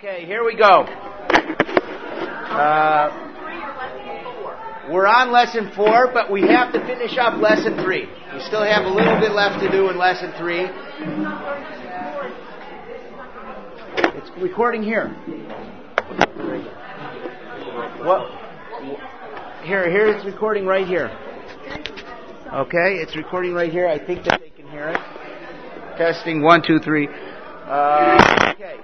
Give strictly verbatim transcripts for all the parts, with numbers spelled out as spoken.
Okay, here we go. Uh, we're on lesson four, but we have to finish up lesson three. We still have a little bit left to do in lesson three. It's recording here. What? Here, here it's recording right here. Okay, it's recording right here. I think that they can hear it. Testing one, two, three. Uh, okay.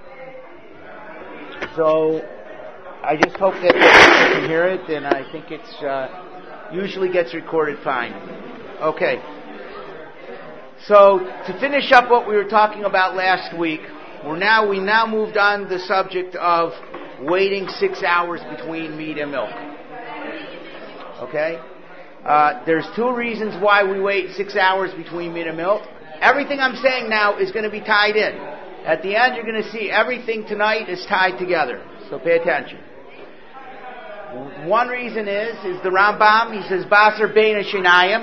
So, I just hope that they can hear it, and I think it's uh, usually gets recorded fine. Okay. So, to finish up what we were talking about last week, we're now we now moved on to the subject of waiting six hours between meat and milk. Okay? Uh, there's two reasons why we wait six hours between meat and milk. Everything I'm saying now is going to be tied in. At the end, you're going to see everything tonight is tied together. So pay attention. One reason is, is the Rambam, he says, Basar Bein Hashinayim.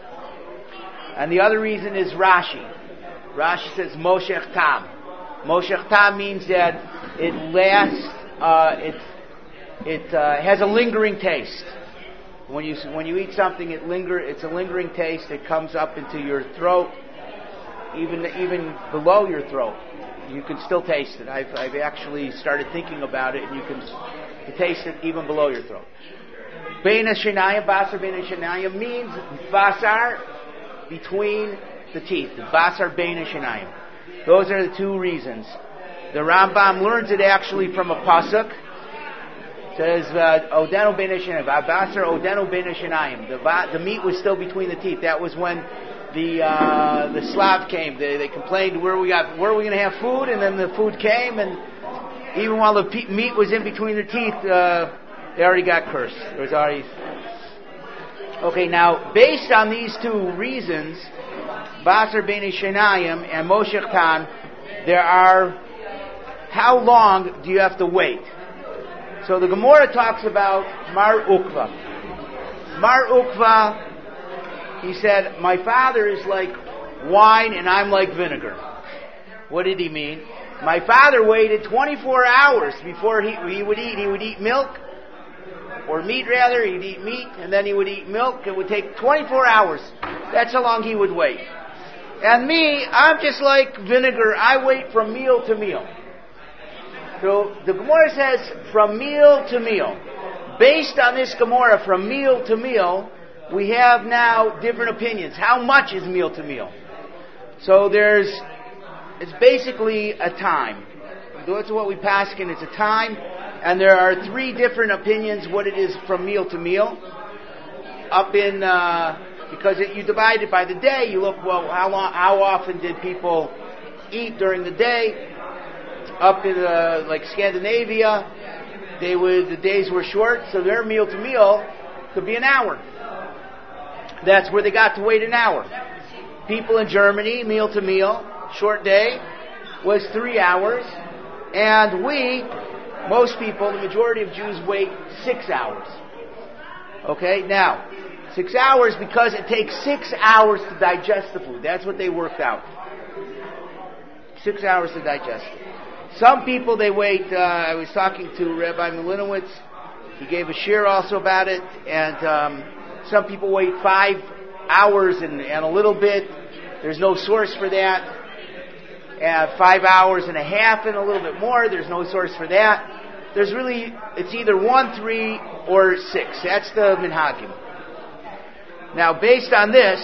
And the other reason is Rashi. Rashi says, Moshech Tam. Moshech Tam means that it lasts, uh, it, it uh, has a lingering taste. When you, when you eat something, it linger, it's a lingering taste. It comes up into your throat, even, even below your throat. You can still taste it. I've, I've actually started thinking about it, and you can taste it even below your throat. Bein Hashinayim, Basar Bein Hashinayim means Basar between the teeth. Basar Bein Hashinayim. Those are the two reasons. The Rambam learns it actually from a pasuk. It says, Odenu Bein Hashinayim, Basar Odenu Bein Hashinayim. The meat was still between the teeth. That was when The uh, the Slav came. They they complained where we got where are we going to have food, and then the food came, and even while the pe- meat was in between the teeth, uh, they already got cursed. There was already okay. Now, based on these two reasons, Basar Bein Hashinayim and Moshech Tam, there are how long do you have to wait? So the Gemara talks about Mar Ukva. Mar Ukva. He said, my father is like wine and I'm like vinegar. What did he mean? My father waited twenty-four hours before he, he would eat. He would eat milk, or meat rather. He'd eat meat and then he would eat milk. It would take twenty-four hours. That's how long he would wait. And me, I'm just like vinegar. I wait from meal to meal. So the Gemara says, from meal to meal. Based on this Gemara, from meal to meal, we have now different opinions. How much is meal to meal? So there's, it's basically a time. That's what we pass in. It's a time, and there are three different opinions what it is from meal to meal. Up in, uh, because it, you divide it by the day, you look, well, how long, how often did people eat during the day? Up in, uh, like Scandinavia, they would, the days were short, so their meal to meal could be an hour. That's where they got to wait an hour. People in Germany, meal to meal, short day, was three hours. And we, most people, the majority of Jews, wait six hours. Okay, now, six hours because it takes six hours to digest the food. That's what they worked out. Six hours to digest it. Some people, they wait, uh, I was talking to Rabbi Milinowitz. He gave a shir also about it. And, um, some people wait five hours and, and a little bit. There's no source for that. And five hours and a half and a little bit more. There's no source for that. There's really, it's either one, three, or six. That's the minhagim. Now, based on this,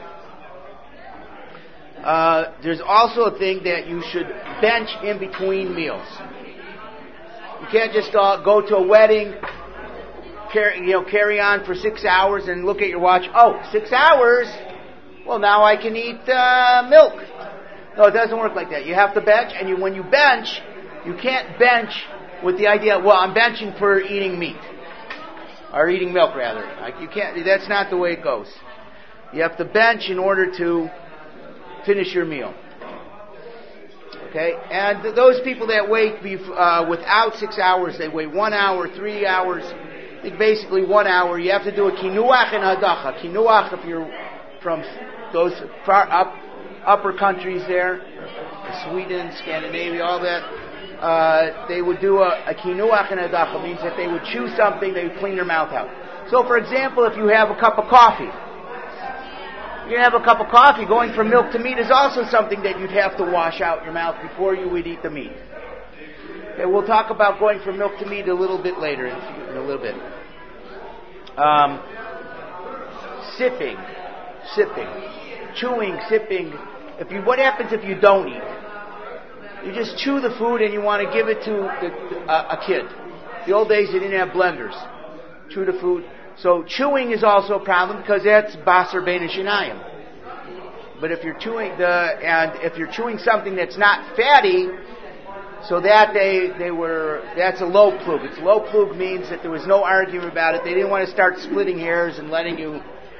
uh, there's also a thing that you should bench in between meals. You can't just uh, go to a wedding, Carry, you know, carry on for six hours and look at your watch. Oh, six hours? Well, now I can eat uh, milk. No, it doesn't work like that. You have to bench, and you, when you bench, you can't bench with the idea, well, I'm benching for eating meat. Or eating milk, rather. Like you can't. That's not the way it goes. You have to bench in order to finish your meal. Okay? And th- those people that wait bef- uh, without six hours, they wait one hour, three hours, I think basically one hour. You have to do a kinuach and hadacha. Kinuach, if you're from those far up, upper countries there, Sweden, Scandinavia, all that. uh, they would do a, a kinuach and a dachal, means that they would chew something, they would clean their mouth out. So, for example, if you have a cup of coffee, you have a cup of coffee, going from milk to meat is also something that you'd have to wash out your mouth before you would eat the meat. Okay, we'll talk about going from milk to meat a little bit later, in a little bit. Um, sipping, sipping, chewing, sipping. If you, what happens if you don't eat? You just chew the food and you want to give it to the, uh, a kid. The old days they didn't have blenders. Chew the food. So chewing is also a problem because that's basar bein shinayim. But if you're chewing the and if you're chewing something that's not fatty, so that they they were that's a low plug. It's low plug means that there was no argument about it. They didn't want to start splitting hairs and letting you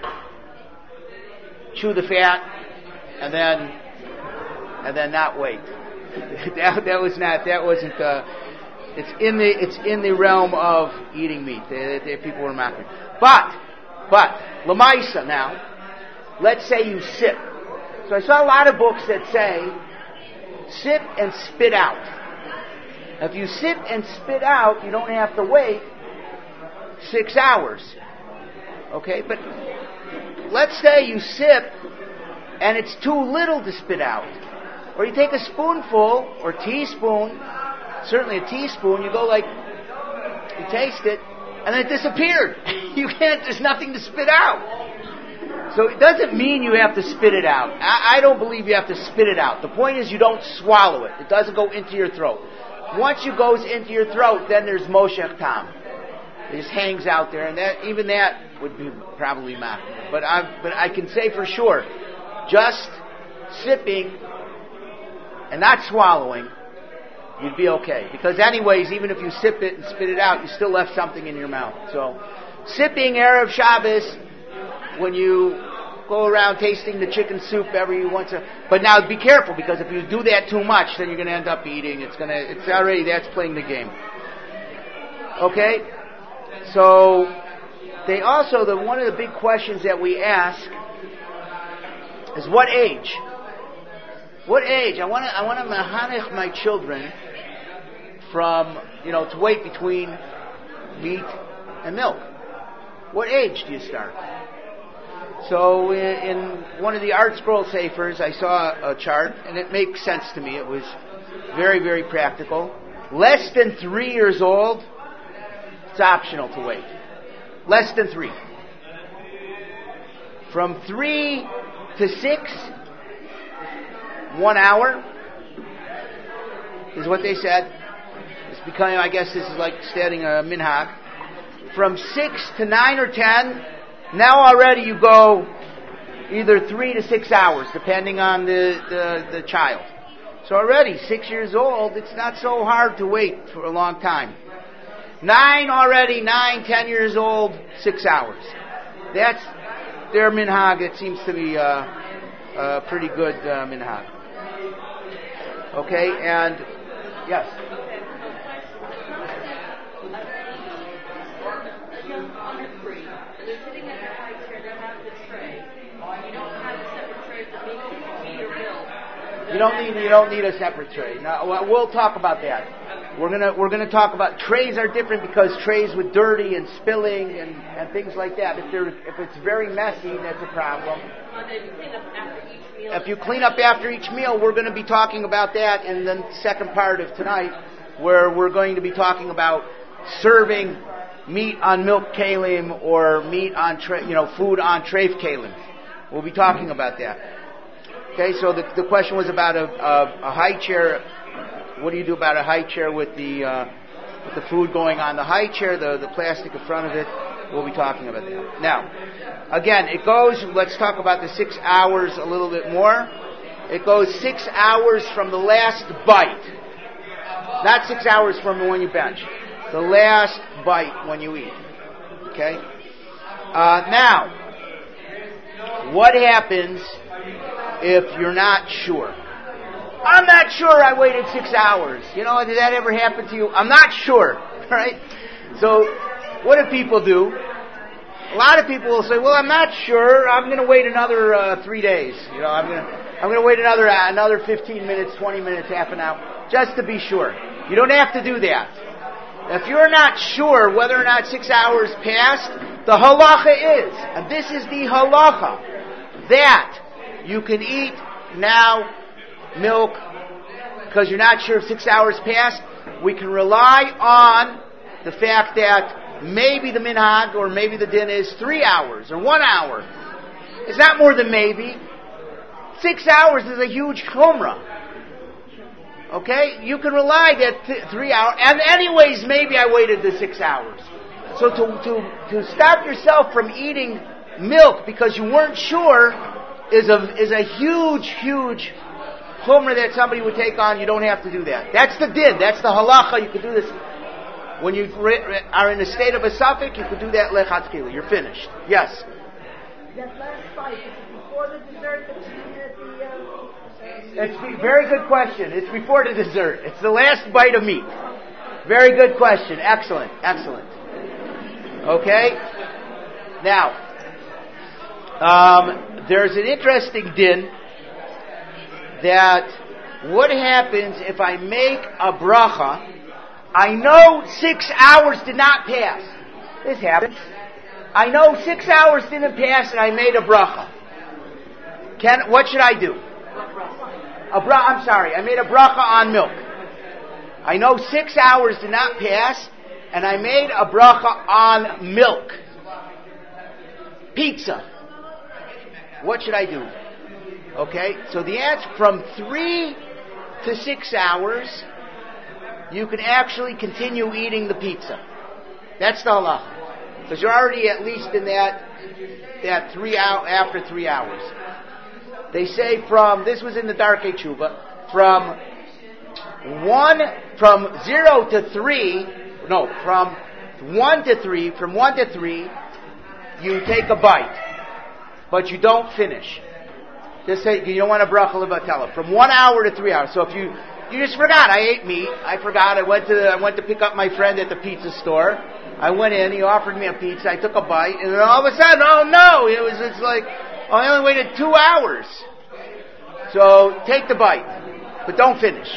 chew the fat and then and then not wait. that that was not that wasn't. Uh, It's in the it's in the realm of eating meat. They, they, people were mocking. But, but, Lamaisa now, let's say you sip. So I saw a lot of books that say, sip and spit out. If you sip and spit out, you don't have to wait six hours. Okay, but let's say you sip and it's too little to spit out. Or you take a spoonful or teaspoon, certainly a teaspoon, you go like, you taste it, and then it disappeared. You can't, there's nothing to spit out. So it doesn't mean you have to spit it out. I, I don't believe you have to spit it out. The point is you don't swallow it. It doesn't go into your throat. Once it goes into your throat, then there's moshech tam. It just hangs out there, and that even that would be probably mad. But I, but I can say for sure, just sipping and not swallowing, you'd be okay. Because anyways, even if you sip it and spit it out, you still left something in your mouth. So, sipping Erev Shabbos, when you go around tasting the chicken soup every once a... But now be careful, because if you do that too much, then you're going to end up eating. It's going to... It's already... That's playing the game. Okay? So, they also... the one of the big questions that we ask is what age? What age? I want to I want to mehanech my children from, you know, to wait between meat and milk. What age do you start? So in, in one of the Art Scroll Sefers, I saw a chart, and it makes sense to me. It was very, very practical. Less than three years old, it's optional to wait. Less than three. From three to six, one hour is what they said. It's becoming, I guess this is like starting a minhag. From six to nine or ten, now already you go either three to six hours, depending on the, the, the child. So already, six years old, it's not so hard to wait for a long time. Nine already, nine, ten years old, six hours. That's their minhag. It seems to be a, a pretty good uh, minhag. Okay, and yes. You don't need you don't need a separate tray. Now we'll talk about that. We're gonna we're gonna talk about trays are different because trays with dirty and spilling and, and things like that. If they're if it's very messy, that's a problem. If you clean up after each meal, we're going to be talking about that in the second part of tonight, where we're going to be talking about serving meat on milk kalim or meat on tra- you know food on treif kalim. We'll be talking about that. Okay, so the the question was about a, a, a high chair. What do you do about a high chair with the uh, with the food going on the high chair, the the plastic in front of it? We'll be talking about that. Now, again, it goes. Let's talk about the six hours a little bit more. It goes six hours from the last bite, not six hours from when you bench. The last bite when you eat. Okay. Uh, now, what happens if you're not sure? I'm not sure I waited six hours. You know, did that ever happen to you? I'm not sure. Right? So, what do people do? A lot of people will say, well, I'm not sure. I'm going to wait another uh, three days. You know, I'm going to I'm going to wait another uh, another fifteen minutes, twenty minutes, half an hour, just to be sure. You don't have to do that. If you're not sure whether or not six hours passed, the halacha is, and this is the halacha, that you can eat now milk because you're not sure if six hours passed. We can rely on the fact that maybe the minhag or maybe the din is three hours or one hour. It's not more than maybe. Six hours is a huge chumrah. Okay? You can rely that th- three hours, and anyways, maybe I waited the six hours. So to, to, to stop yourself from eating milk because you weren't sure is a, is a huge, huge chumrah that somebody would take on. You don't have to do that. That's the din. That's the halacha. You could do this. When you re- re- are in a state of a suffix, you could do that lechatchila. You're finished. Yes? That last bite, is it before the dessert that you eat at the... Uh, it's a very good question. It's before the dessert. It's the last bite of meat. Very good question. Excellent. Excellent. Okay? Now, um, there's an interesting din that what happens if I make a bracha, I know six hours did not pass. This happens. I know six hours didn't pass and I made a bracha. Can, what should I do? A bra- I'm sorry, I made a bracha on milk. I know six hours did not pass and I made a bracha on milk. Pizza. What should I do? Okay, so the answer, from three to six hours, you can actually continue eating the pizza. That's the halacha. Because you're already at least in that, that three hour, after three hours. They say from, this was in the Darkei Tshuva, from one, from zero to three, no, from one to three, from one to three, you take a bite, but you don't finish. Just say, you don't want a bracha levatela. From one hour to three hours. So if you, you just forgot, I ate meat, I forgot, I went to, the, I went to pick up my friend at the pizza store, I went in, he offered me a pizza, I took a bite, and then all of a sudden, oh no, it was, it's like, oh, I only waited two hours. So, take the bite, but don't finish.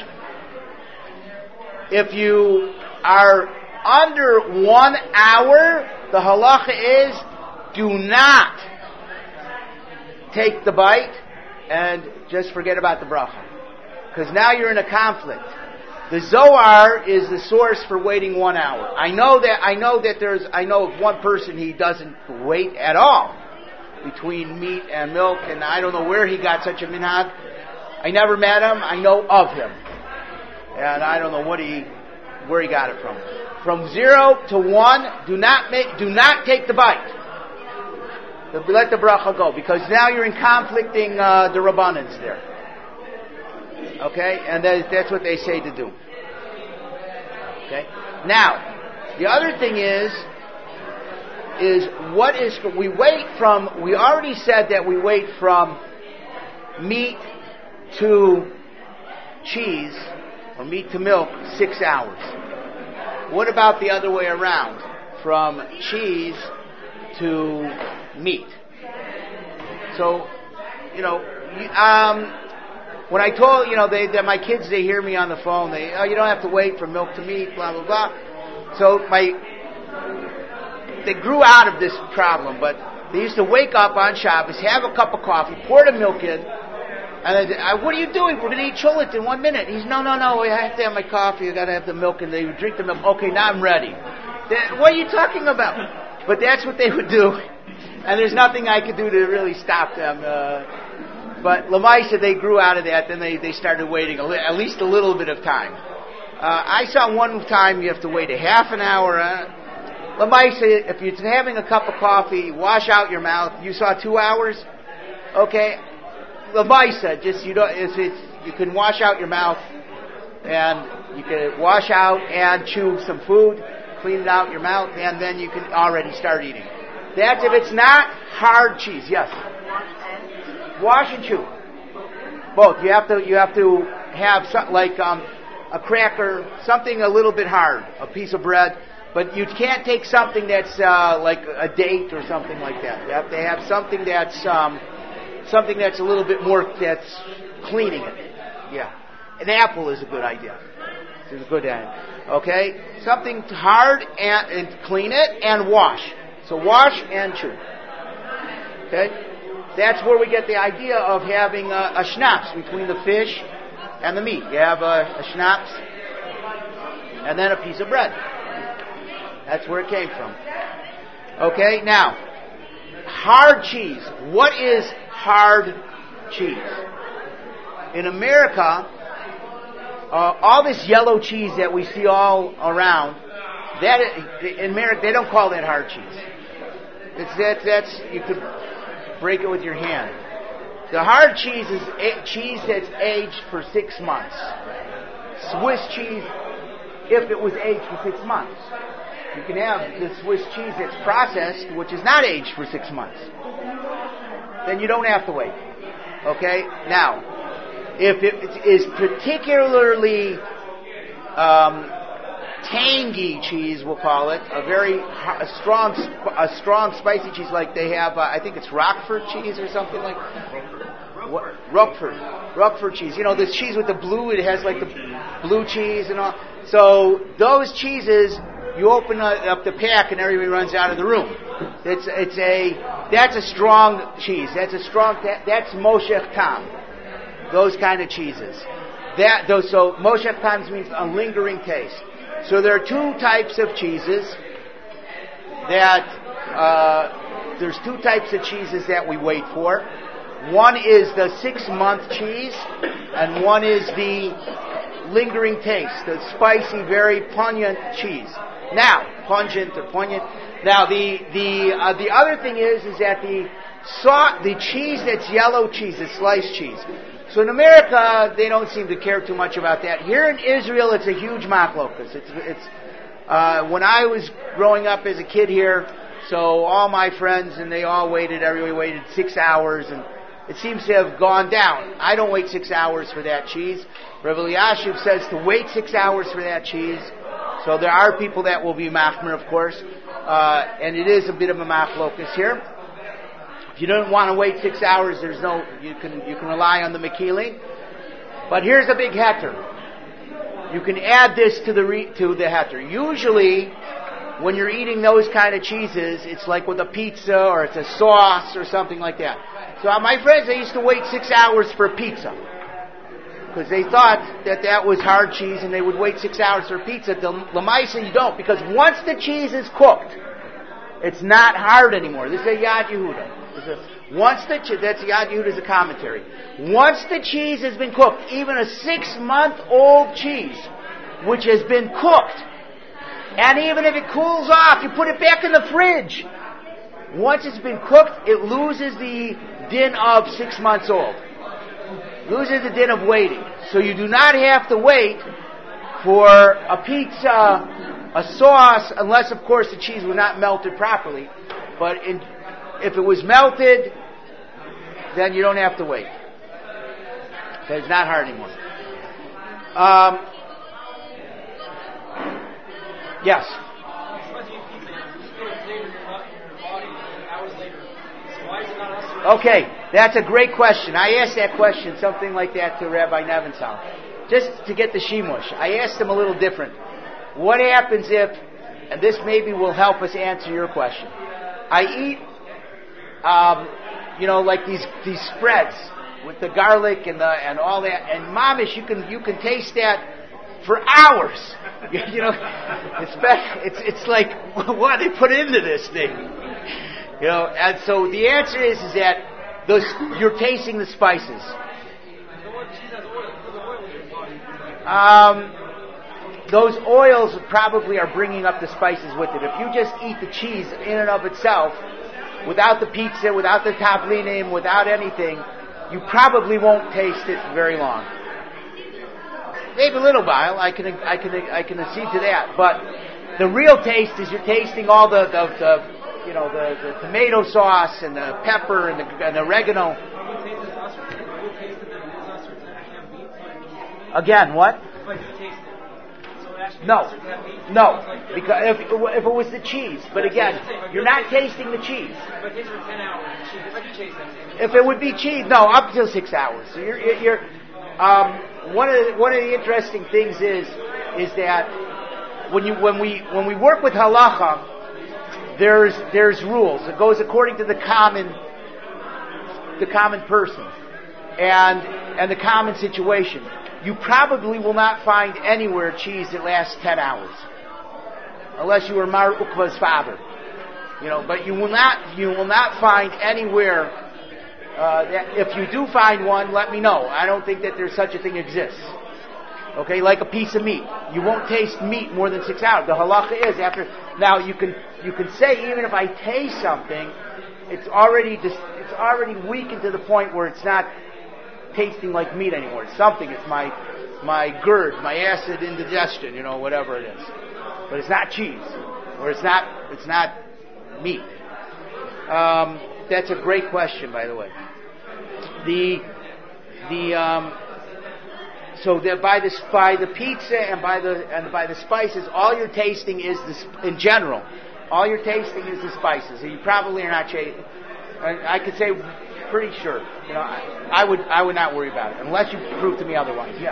If you are under one hour, the halacha is, do not take the bite, and just forget about the bracha. Because now you're in a conflict. The Zohar is the source for waiting one hour. I know that, I know that there's, I know of one person he doesn't wait at all between meat and milk, and I don't know where he got such a minhag. I never met him, I know of him. And I don't know what he, where he got it from. From zero to one, do not make, do not take the bite. Let the bracha go, because now you're in conflicting uh, the Rabbanans there. Okay? And that is, that's what they say to do. Okay? Now, the other thing is, is what is, we wait from, we already said that we wait from meat to cheese, or meat to milk, six hours. What about the other way around? From cheese to meat. So, you know, um, when I told, you know, they, that my kids, they hear me on the phone, they, oh, you don't have to wait from milk to meat, blah, blah, blah. So my, they grew out of this problem, but they used to wake up on Shabbos, have a cup of coffee, pour the milk in, and I, what are you doing? We're going to eat chulit in one minute. He's, no, no, no, I have to have my coffee, I got to have the milk, and they would drink the milk. Okay, now I'm ready. They, what are you talking about? But that's what they would do. And there's nothing I could do to really stop them. Uh, but Lamaisa, they grew out of that. Then they, they started waiting a li- at least a little bit of time. Uh, I saw one time you have to wait a half an hour. Uh, Lamaisa, if you're having a cup of coffee, wash out your mouth. You saw two hours? Okay. Lamaisa, just you don't. It's, it's, you can wash out your mouth, and you can wash out and chew some food, clean it out your mouth, and then you can already start eating. That's if it's not hard cheese. Yes. Wash and chew. Both. You have to. You have to have something like um, a cracker, something a little bit hard, a piece of bread. But you can't take something that's uh, like a date or something like that. You have to have something that's um, something that's a little bit more, that's cleaning it. Yeah. An apple is a good idea. This is a good end. Okay? Something hard and, and clean it and wash. So wash and chew. Okay? That's where we get the idea of having a, a schnapps between the fish and the meat. You have a, a schnapps and then a piece of bread. That's where it came from. Okay, now, hard cheese. What is hard cheese? In America, uh, all this yellow cheese that we see all around, that in America they don't call that hard cheese. It's that that's you could break it with your hand. The hard cheese is a, cheese that's aged for six months. Swiss cheese, if it was aged for six months. You can have the Swiss cheese that's processed, which is not aged for six months. Then you don't have to wait. Okay? Now, if it is particularly um, tangy cheese, we'll call it, a very a strong, a strong spicy cheese, like they have, uh, I think it's Roquefort cheese or something like what? Roquefort. Roquefort cheese. You know, this cheese with the blue, it has like the blue cheese and all. So those cheeses, you open up the pack and everybody runs out of the room. It's it's a that's a strong cheese. That's a strong that, that's Moshech Tam. Those kind of cheeses. That those so Moshech Tam means a lingering taste. So there are two types of cheeses that uh, there's two types of cheeses that we wait for. One is the six-month cheese, and one is the lingering taste, the spicy, very pungent cheese. Now, pungent or poignant. Now, the the uh, the other thing is is that the saw the cheese that's yellow cheese, is sliced cheese. So in America, they don't seem to care too much about that. Here in Israel, it's a huge machlokus. It's it's uh, when I was growing up as a kid here, so all my friends and they all waited. Everybody waited six hours, and it seems to have gone down. I don't wait six hours for that cheese. Rav Elyashiv says to wait six hours for that cheese. So there are people that will be machmer, of course, uh, and it is a bit of a machlokus here. If you don't want to wait six hours, there's no you can you can rely on the mekili. But here's a big heter. You can add this to the re, to the heter. Usually, when you're eating those kind of cheeses, it's like with a pizza or it's a sauce or something like that. So my friends, they used to wait six hours for pizza because they thought that that was hard cheese, and they would wait six hours for pizza. The Lamaisa, you don't, because once the cheese is cooked, it's not hard anymore. This is a Yad Yehuda. This is, once the che- that's Yad Yehuda's a commentary. Once the cheese has been cooked, even a six-month-old cheese, which has been cooked, and even if it cools off, you put it back in the fridge. Once it's been cooked, it loses the din of six months old. Loses the din of waiting. So you do not have to wait for a pizza, a sauce, unless, of course, the cheese was not melted properly. But in, if it was melted, then you don't have to wait. So it's not hard anymore. Um, yes? Okay, that's a great question. I asked that question, something like that, to Rabbi Nebenzahl, just to get the shimush. I asked him a little different. What happens if, and this maybe will help us answer your question. I eat, um, you know, like these these spreads with the garlic and the and all that, and mamish, you can you can taste that for hours. You, you know, it's it's it's like what they put into this thing. You know, and so the answer is is that those you're tasting the spices. Um, those oils probably are bringing up the spices with it. If you just eat the cheese in and of itself, without the pizza, without the tablinim, without anything, you probably won't taste it very long. Maybe a little while. I can I can I can accede to that. But the real taste is you're tasting all the the, the you know the, the tomato sauce and the pepper and the, and the oregano. Again, what? No, no, because if, if it was the cheese, but again, you're not tasting the cheese. If it would be cheese, no, up till six hours. So you're, you're um, one of the, one of the interesting things is is that when you when we when we work with halacha, there's there's rules. It goes according to the common the common person and and the common situation. You probably will not find anywhere cheese that lasts ten hours, unless you are Mar Ukva's father. You know, but you will not you will not find anywhere. Uh, that if you do find one, let me know. I don't think that there's such a thing exists. Okay, like a piece of meat, you won't taste meat more than six hours. The halacha is after. Now you can you can say even if I taste something, it's already dis, it's already weakened to the point where it's not tasting like meat anymore. It's something. It's my my GERD, my acid indigestion, you know, whatever it is. But it's not cheese, or it's not it's not meat. Um, that's a great question, by the way. The the um, so that by the by the pizza and by the and by the spices, all you're tasting is this in general. All you're tasting is the spices. You probably are not tasting. I, I could say pretty sure. You know, I, I would I would not worry about it unless you prove to me otherwise. Yes.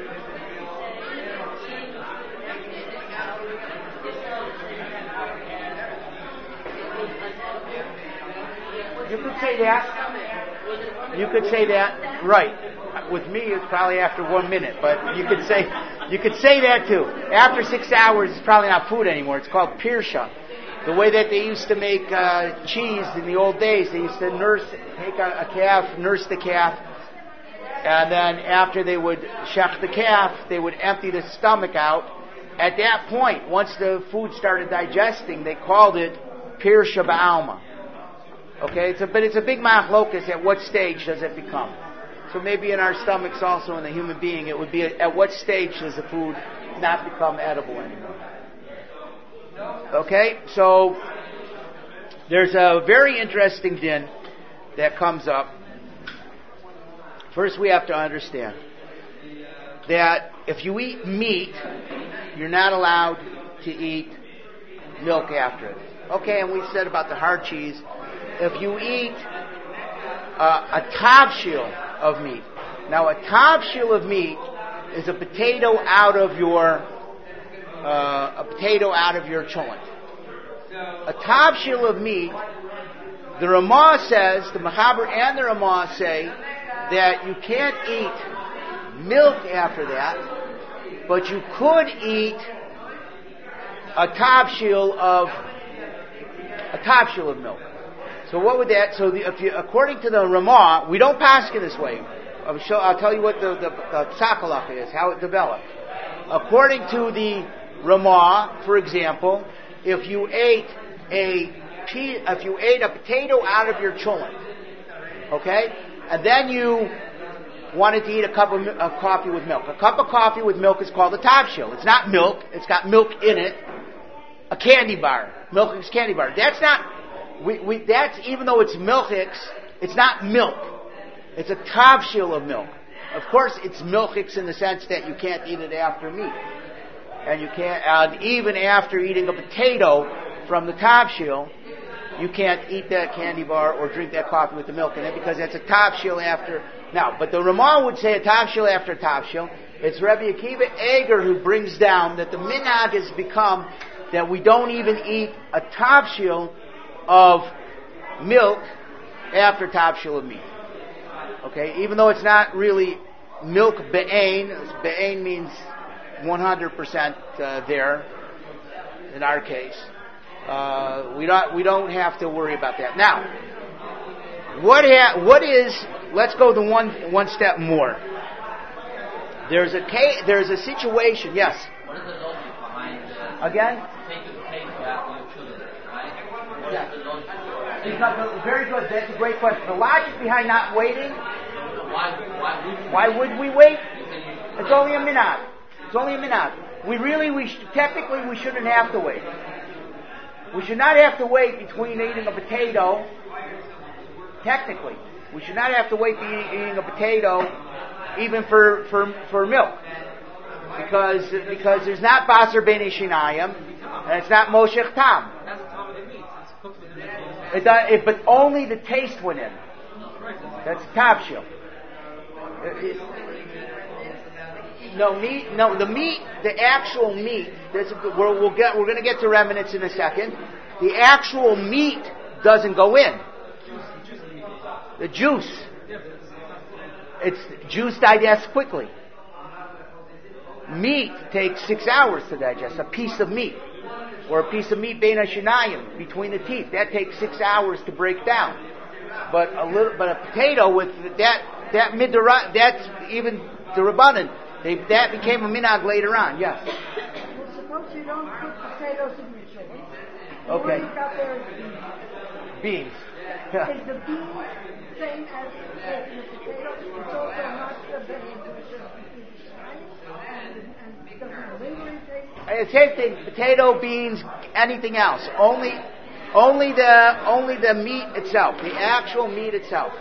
You could say that. You could say that. Right. With me, it's probably after one minute, but you could say you could say that too. After six hours, it's probably not food anymore. It's called pirsha. The way that they used to make uh, cheese in the old days, they used to nurse, take a, a calf, nurse the calf, and then after they would shech the calf, they would empty the stomach out. At that point, once the food started digesting, they called it pirsha ba'alma. Okay, it's a, but it's a big machlokas. At what stage does it become? So maybe in our stomachs, also in the human being, it would be at, at what stage does the food not become edible anymore? Okay, so there's a very interesting din that comes up. First, we have to understand that if you eat meat, you're not allowed to eat milk after it. Okay, and we said about the hard cheese. If you eat uh, a tavshil of meat, now a tavshil of meat is a potato out of your uh, a potato out of your cholent. A tavshil of meat, the Ramah says, the Machaber and the Ramah say that you can't eat milk after that, but you could eat a tavshil of a tavshil of milk. So what would that? So the, if you, according to the Ramah, we don't pass it this way. I'll, show, I'll tell you what the the, the Tzachalacha is, how it developed. According to the Ramah, for example, if you ate a if you ate a potato out of your cholent, okay, and then you wanted to eat a cup of, of coffee with milk. A cup of coffee with milk is called a tavshil. It's not milk. It's got milk in it. A candy bar, milk is candy bar. That's not. We, we, that's, even though it's milchix, it's not milk. It's a tavshil of milk. Of course, it's milchix in the sense that you can't eat it after meat. And you can't, and even after eating a potato from the tavshil, you can't eat that candy bar or drink that coffee with the milk in it because that's a tavshil after. Now, but the Ramah would say a tavshil after tavshil. It's Rabbi Akiva Eger who brings down that the minhag has become that we don't even eat a tavshil of milk after tavshil of meat. Okay, even though it's not really milk be'ain. Be'ain means one hundred percent uh, there. In our case, uh, we don't we don't have to worry about that. Now, what ha- what is? Let's go the one one step more. There's a ca- there's a situation. Yes. What is the logic behind uh, again? taking the pain out of your children, right? What Yeah. is the logic? Because, very good. That's a great question. The logic behind not waiting. Why, why would you? Why would we wait? You can use It's only a minhag. It's only a minhag. We really, we sh- technically, we shouldn't have to wait. We should not have to wait between eating a potato. Technically, we should not have to wait between eating a potato, even for for for milk, because because there's not baser b'nei shinayim, and it's not moshech tam. That's the time of the meat. It's cooked with the meat. It, does, it, but only the taste went in. That's tavshil. No meat. No, the meat, the actual meat. This, we're, we'll get. We're going to get to remnants in a second. The actual meat doesn't go in. The juice. It's juice digests quickly. Meat takes six hours to digest. A piece of meat, or a piece of meat bein hashinayim, between the teeth, that takes six hours to break down. But a little, but a potato with that that midara, that's even the rabbanan. They, that became a minhag later on. Yes. Well, suppose you don't put potatoes in your chicken. Okay. What you got there is beans. Beans. Is the bean same as as the potato? It's also not the bean, it's just and and doesn't lingering taste. Same thing. Potato, beans, anything else. Only, only the only the meat itself, the actual meat itself.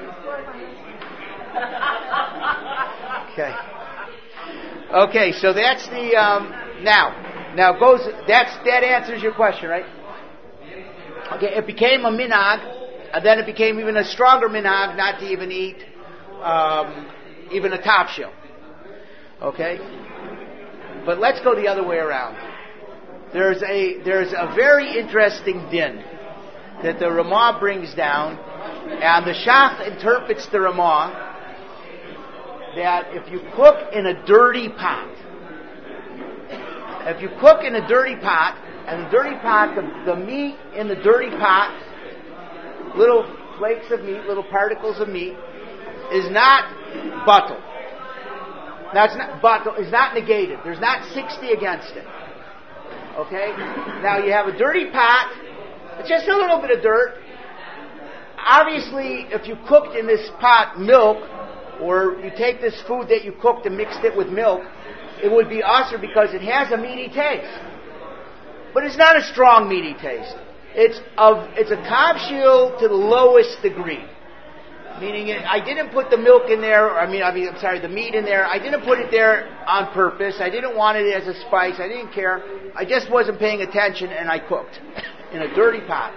Okay. Okay. So that's the um, now. Now goes. That's that answers your question, right? Okay. It became a minhag. And then it became even a stronger minhag not to even eat um, even a top shell. Okay? But let's go the other way around. There's a there's a very interesting din that the Ramah brings down, and the Shach interprets the Ramah that if you cook in a dirty pot, if you cook in a dirty pot, and the dirty pot, the, the meat in the dirty pot, little flakes of meat, little particles of meat, is not batel. Now it's not batel, is not negated. There's not sixty against it. Okay? Now you have a dirty pot, it's just a little bit of dirt. Obviously, if you cooked in this pot milk, or you take this food that you cooked and mixed it with milk, it would be usher because it has a meaty taste. But it's not a strong meaty taste. It's a, it's a kavshil to the lowest degree. Meaning, it, I didn't put the milk in there, or I mean, I mean, I'm sorry, the meat in there. I didn't put it there on purpose. I didn't want it as a spice. I didn't care. I just wasn't paying attention, and I cooked in a dirty pot.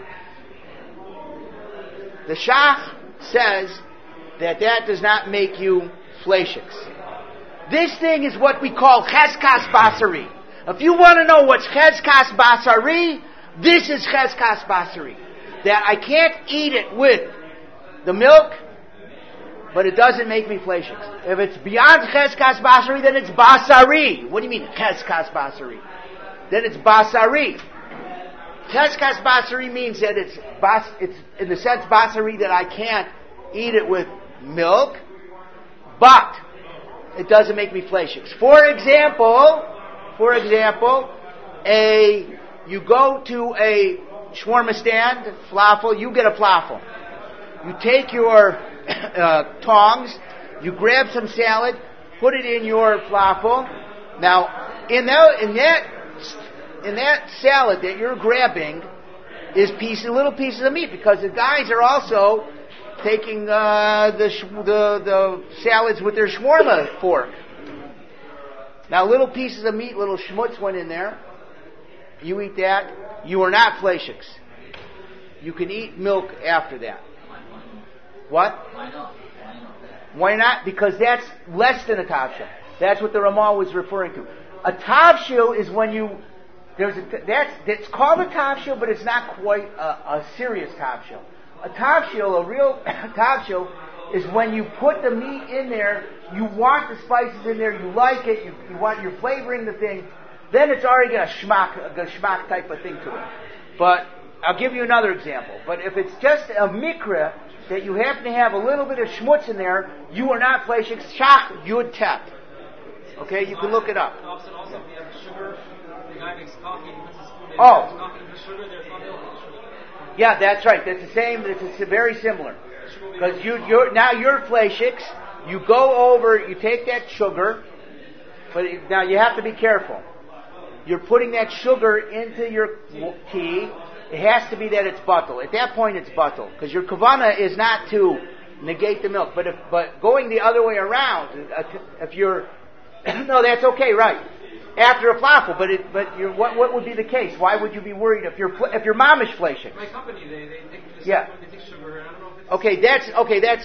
The Shach says that that does not make you fleishiks. This thing is what we call cheskas basari. If you want to know what's cheskas basari, this is cheskas basari. That I can't eat it with the milk, but it doesn't make me fleishiks. If it's beyond cheskas basari, then it's basari. What do you mean cheskas basari? Then it's basari. Cheskas basari means that it's bas, it's in the sense basari that I can't eat it with milk, but it doesn't make me fleishiks. For example, for example, a you go to a shawarma stand, falafel, you get a falafel. You take your uh, tongs, you grab some salad, put it in your falafel. Now, in that in that in that salad that you're grabbing is pieces, little pieces of meat, because the guys are also taking uh, the, the the salads with their shawarma fork. Now, little pieces of meat, little schmutz went in there. You eat that. You are not fleishiks. You can eat milk after that. What? Why not? Why not? Why not? Because that's less than a tavshil. That's what the Ramah was referring to. A tavshil is when you there's a that's that's called a tavshil, but it's not quite a, a serious tavshil. A tavshil, a real tavshil, is when you put the meat in there, you want the spices in there, you like it, you, you want you're flavoring the thing. Then it's already got a shmak, a shmak type of thing to it. But I'll give you another example. But if it's just a mikra that you happen to have a little bit of schmutz in there, you are not fleshik shach yud tet. Okay, you can look it up. Also, also we have sugar. The guy makes coffee and puts his spoon in. Oh. There's coffee with sugar. There's not milk with sugar. Yeah, that's right. That's the same. It's, it's very similar. Because you, you're now you're fleshiks. You go over. You take that sugar, but it, now you have to be careful. You're putting that sugar into your tea. It has to be that it's batel. At that point, it's batel, because your kavana is not to negate the milk. But if but going the other way around, if you're no, that's okay, right? After a falafel, but it, but you're, what what would be the case? Why would you be worried if you're if you're mamish fleshing? My company, they they take this yeah. They take sugar. I don't know if it's Okay, that's okay. That's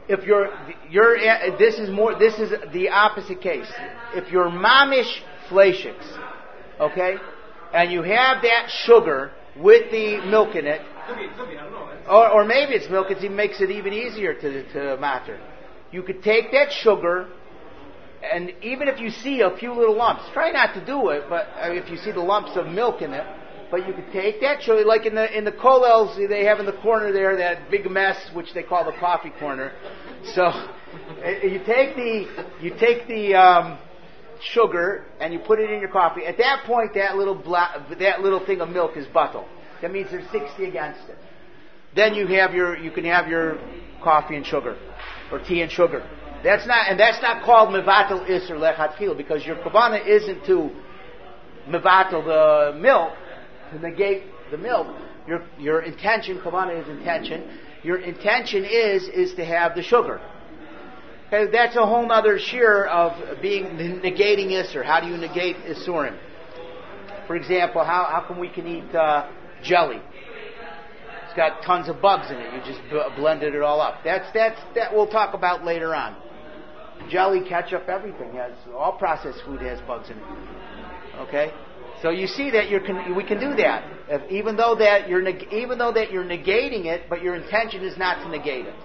if you're, you're, this is more, this is the opposite case. If you're mamish fleishiks, okay, and you have that sugar with the milk in it, Could be, could be, I don't know. or, or maybe it's milk, it makes it even easier to, to matter. You could take that sugar, and even if you see a few little lumps, try not to do it, but uh, if you see the lumps of milk in it, but you could take that sugar, like in the in the kollels, they have in the corner there that big mess, which they call the coffee corner. So uh, you take the you take the um, sugar and you put it in your coffee. At that point, that little bla- that little thing of milk is buttle. That means there's sixty against it. Then you have your you can have your coffee and sugar, or tea and sugar. That's not and that's not called mevatel iser lechatchila, because your kavanah isn't to mevatel the milk, to negate the milk. Your your intention, kavanah is intention. Your intention is is to have the sugar. Okay, that's a whole other shir of being negating iser. How do you negate isurim? For example, how how come we can eat uh, jelly? It's got tons of bugs in it. You just b- blended it all up. That's that's that we'll talk about later on. Jelly, ketchup, everything has all processed food has bugs in it. Okay, so you see that you can we can do that if, even though that you're neg- even though that you're negating it, but your intention is not to negate it.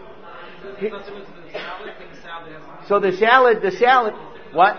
So the salad, the salad, what?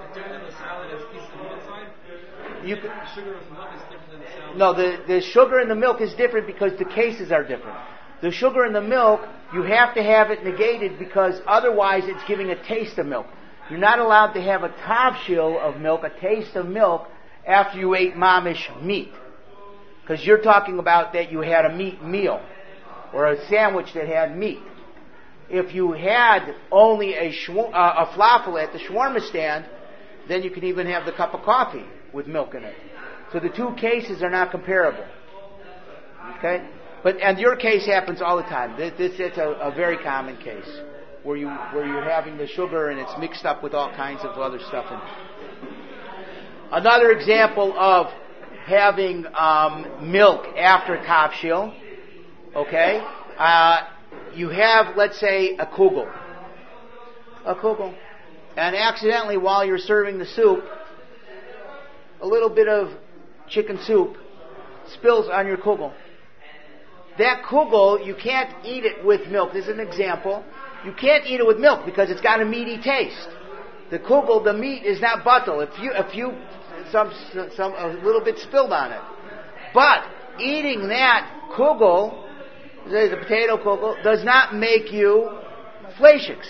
You could, no, the, the sugar and the milk is different because the cases are different. The sugar and the milk, you have to have it negated because otherwise it's giving a taste of milk. You're not allowed to have a tavshil of milk, a taste of milk, after you ate mamish meat. Because you're talking about that you had a meat meal, or a sandwich that had meat. If you had only a, shwa- uh, a falafel at the shawarma stand, then you can even have the cup of coffee with milk in it. So the two cases are not comparable. Okay? But and your case happens all the time. This, this it's a, a very common case where you where you're having the sugar and it's mixed up with all kinds of other stuff in it. Another example of having um, milk after tavshil, okay? Uh, you have, let's say, a kugel. A kugel. And accidentally, while you're serving the soup, a little bit of chicken soup spills on your kugel. That kugel, you can't eat it with milk. This is an example. You can't eat it with milk because it's got a meaty taste. The kugel, the meat is not buttel. If you, if you, some, some, a little bit spilled on it. But eating that kugel, the potato kugel, does not make you fleishiks.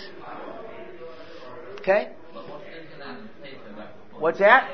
Okay? What's that?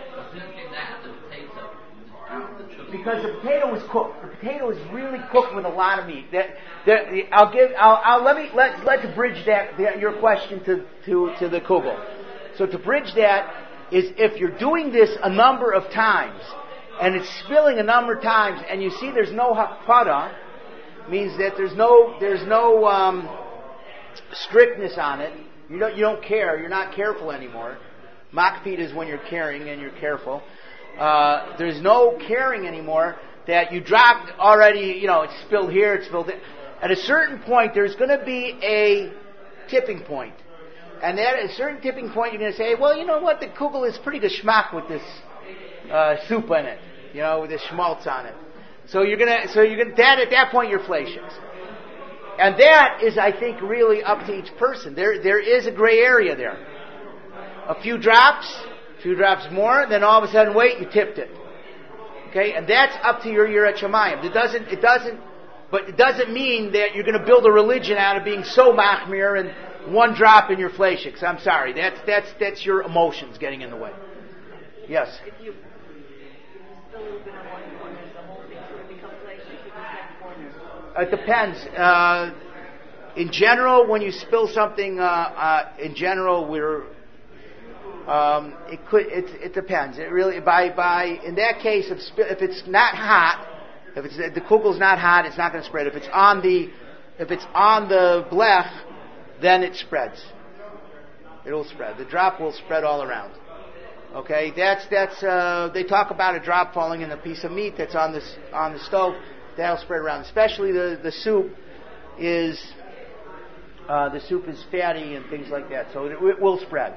Because the potato is cooked. The potato is really cooked with a lot of meat. That, that I'll give. I'll, I'll let me let let's bridge that, that your question to, to to the kugel. So to bridge that is if you're doing this a number of times and it's spilling a number of times and you see there's no hakpada, means that there's no there's no um, strictness on it. You don't you don't care. You're not careful anymore. Makpid is when you're caring and you're careful. Uh, there's no caring anymore that you dropped already, you know, it's spilled here, it's spilled there. At a certain point, there's going to be a tipping point. And at a certain tipping point, you're going to say, well, you know what, the kugel is pretty geschmack with this uh, soup in it, you know, with the schmaltz on it. So you're going to, so you're going to, that, at that point, you're fleishiks. And that is, I think, really up to each person. There, there is a gray area there. A few drops, a few drops more, then all of a sudden, wait, you tipped it. Okay, and that's up to your Yirat Shamayim. It doesn't, it doesn't, but it doesn't mean that you're going to build a religion out of being so machmir and one drop in your fleishiks. I'm sorry, that's that's that's your emotions getting in the way. Yes. If you spill a little bit on one corner, the whole thing sort of becomes fleishik in that corner. It depends. Uh, in general, when you spill something, uh, uh, in general, we're Um, it could. It, it depends. It really by by in that case, if if it's not hot, if it's the kugel's not hot, it's not going to spread. If it's on the if it's on the blech, then it spreads. It'll spread. The drop will spread all around. Okay, that's that's. Uh, they talk about a drop falling in a piece of meat that's on this on the stove. That'll spread around. Especially the the soup is uh, the soup is fatty and things like that. So it, it will spread.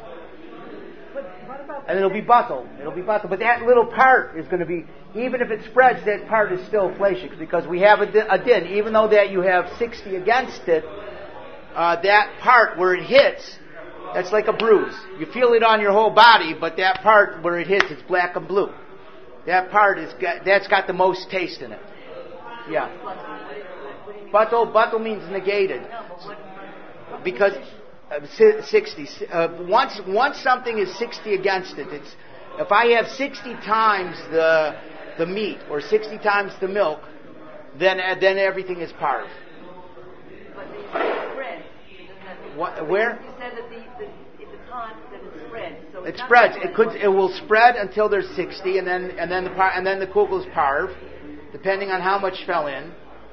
But what about And it'll be buttel. It'll be buttel. But that little part is going to be, even if it spreads, that part is still fleishik, because we have a, di- a din. Even though that you have sixty against it, uh, that part where it hits, that's like a bruise. You feel it on your whole body, but that part where it hits, it's black and blue. That part is got, that's got the most taste in it. Yeah. Buttel, buttel means negated. Because uh, sixty. Uh, once once something is sixty against it, it's if I have sixty times the the meat or sixty times the milk, then uh, then everything is parv. But it spreads. What, where? You said that the, the it's a con that it spreads. So It it's not spreads. like It could. It will spread until there's sixty, and then and then the par, and then the kugel is parv, depending on how much fell in.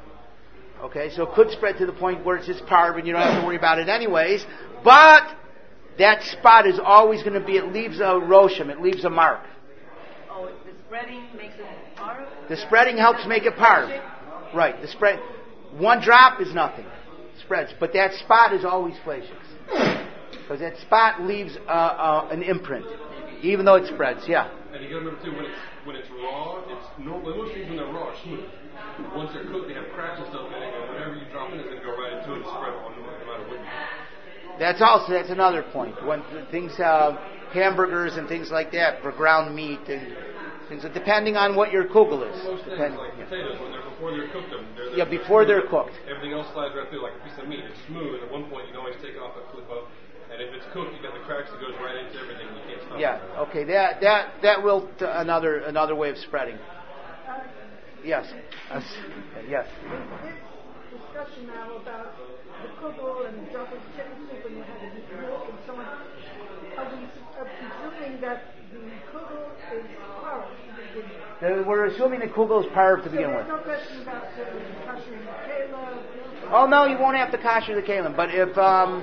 Okay, so it could spread to the point where it's just parv, and you don't have to worry about it anyways. But that spot is always going to be. It leaves a roshim. It leaves a mark. Oh, the spreading makes it parv? The spreading helps make it parv. Right. The spread. One drop is nothing. Spreads, but that spot is always fleishiks. Because that spot leaves uh, uh, an imprint, even though it spreads. Yeah. And you got to remember too, when it's when it's raw, it's normally most things when they're raw are smooth. Once they're cooked, they have cracks and stuff in it, and whatever you drop in is going to go right into it and spread on no matter what you do. That's also that's another point. When things, uh, hamburgers and things like that for ground meat and things, depending on what your kugel is. Most things Depending, like yeah. potatoes, when they're before they're cooked, them they're, they're Yeah, before they're cooked. Everything else slides right through like a piece of meat. It's smooth. At one point, you can always take off that flip up. And if it's cooked, you got the cracks that goes right into everything. You can't stop. Yeah. Okay. That that that will t- another another way of spreading. Uh, Yes. Uh, yes. this discussion now about the kugel and dropping chicken soup and you have the milk and so on, are we uh, presuming that the kugel is parv to begin with? Uh, we're assuming the kugel is parv to So begin there's with. no question about uh, kashering the kela. Oh no, you won't have to kasher the kalim. But if um,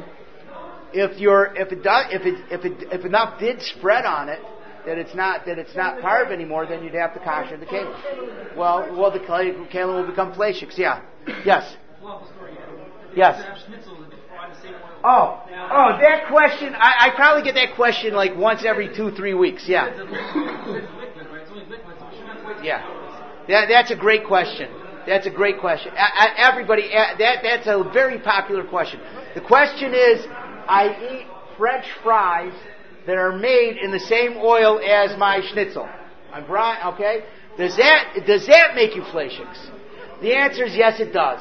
if you're if it does if it if it if enough did spread on it that it's not that it's not parv anymore, then you'd have to kasher the kalim. Well, well, the kalim will become fleishiks. Yeah. Yes. Well, story. Yes. Have schnitzel that they fry the same oil. Oh, oh, that question. I, I probably get that question like once every two, three weeks. Yeah. It's a liquid, it's liquid, right? It's only liquid, so we shouldn't have to wait till Yeah. hours. That, that's a great question. That's a great question. I, I, everybody, uh, that that's a very popular question. The question is, I eat French fries that are made in the same oil as my schnitzel. I'm Brian. Okay. Does that does that make you fleishiks? The answer is yes, it does.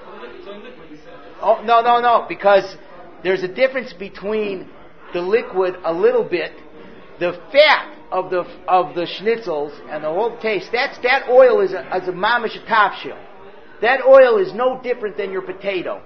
Oh no, no, no, because there's a difference between the liquid a little bit, the fat of the of the schnitzels and the whole taste. That's that oil is a, is a mamish tafshil. That oil is no different than your potato.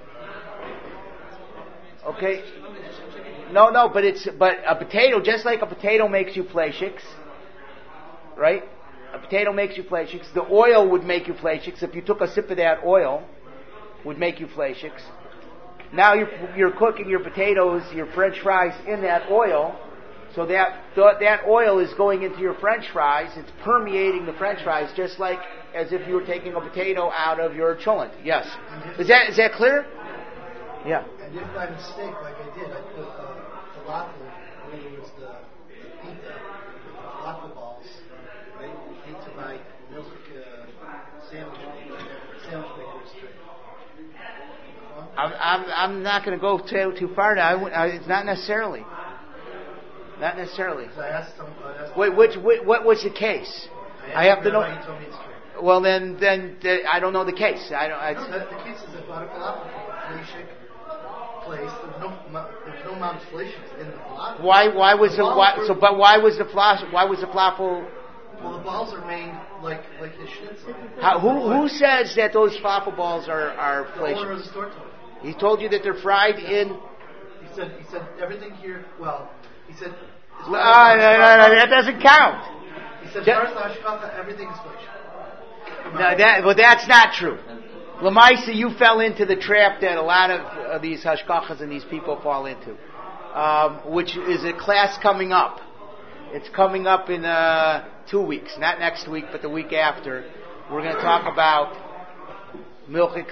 Okay. No, no, but it's but a potato, just like a potato makes you fleishiks, right? A potato makes you fleishiks. The oil would make you fleishiks. If you took a sip of that oil, would make you fleishiks. Now you're you're cooking your potatoes, your French fries in that oil, so that that oil is going into your French fries. It's permeating the French fries, just like as if you were taking a potato out of your cholent. Yes, is that is that clear? Yeah. And if by mistake, like I did, I put uh, falafel, whether it was the, the pita, the falafel balls, right, into my milk uh, sandwich maker, sandwich maker straight. I'm, I'm, I'm not going to go too, too far now. I, wouldn't- I, it's not necessarily. Not necessarily. So I asked them, I asked Wait, which, which, what was the case? I have to know. He told me it's straight. Well, then, then, then I don't know the case. I don't. I, No, the, the case is about a falafel Fleshik place. There's no, ma- there's no mom's Fleshik in the falafel. why? Why was the? balls Why, were- so, but why was the flash? Why was the falafel? Well, the balls are made like like his schnitzel. How, who who says that those falafel balls are are The owner of flesh? the store told me. He told you that they're fried in. He said he said everything here. Well, he said. as Uh, far no, as- no, no, that doesn't count. He said, That- as far as hashkafa, everything is Fleshik. No, that, well, that's not true. Lamaisa, you fell into the trap that a lot of uh, these hashkachas and these people fall into, um, which is a class coming up. It's coming up in uh, two weeks, not next week, but the week after. We're going to talk about milchiks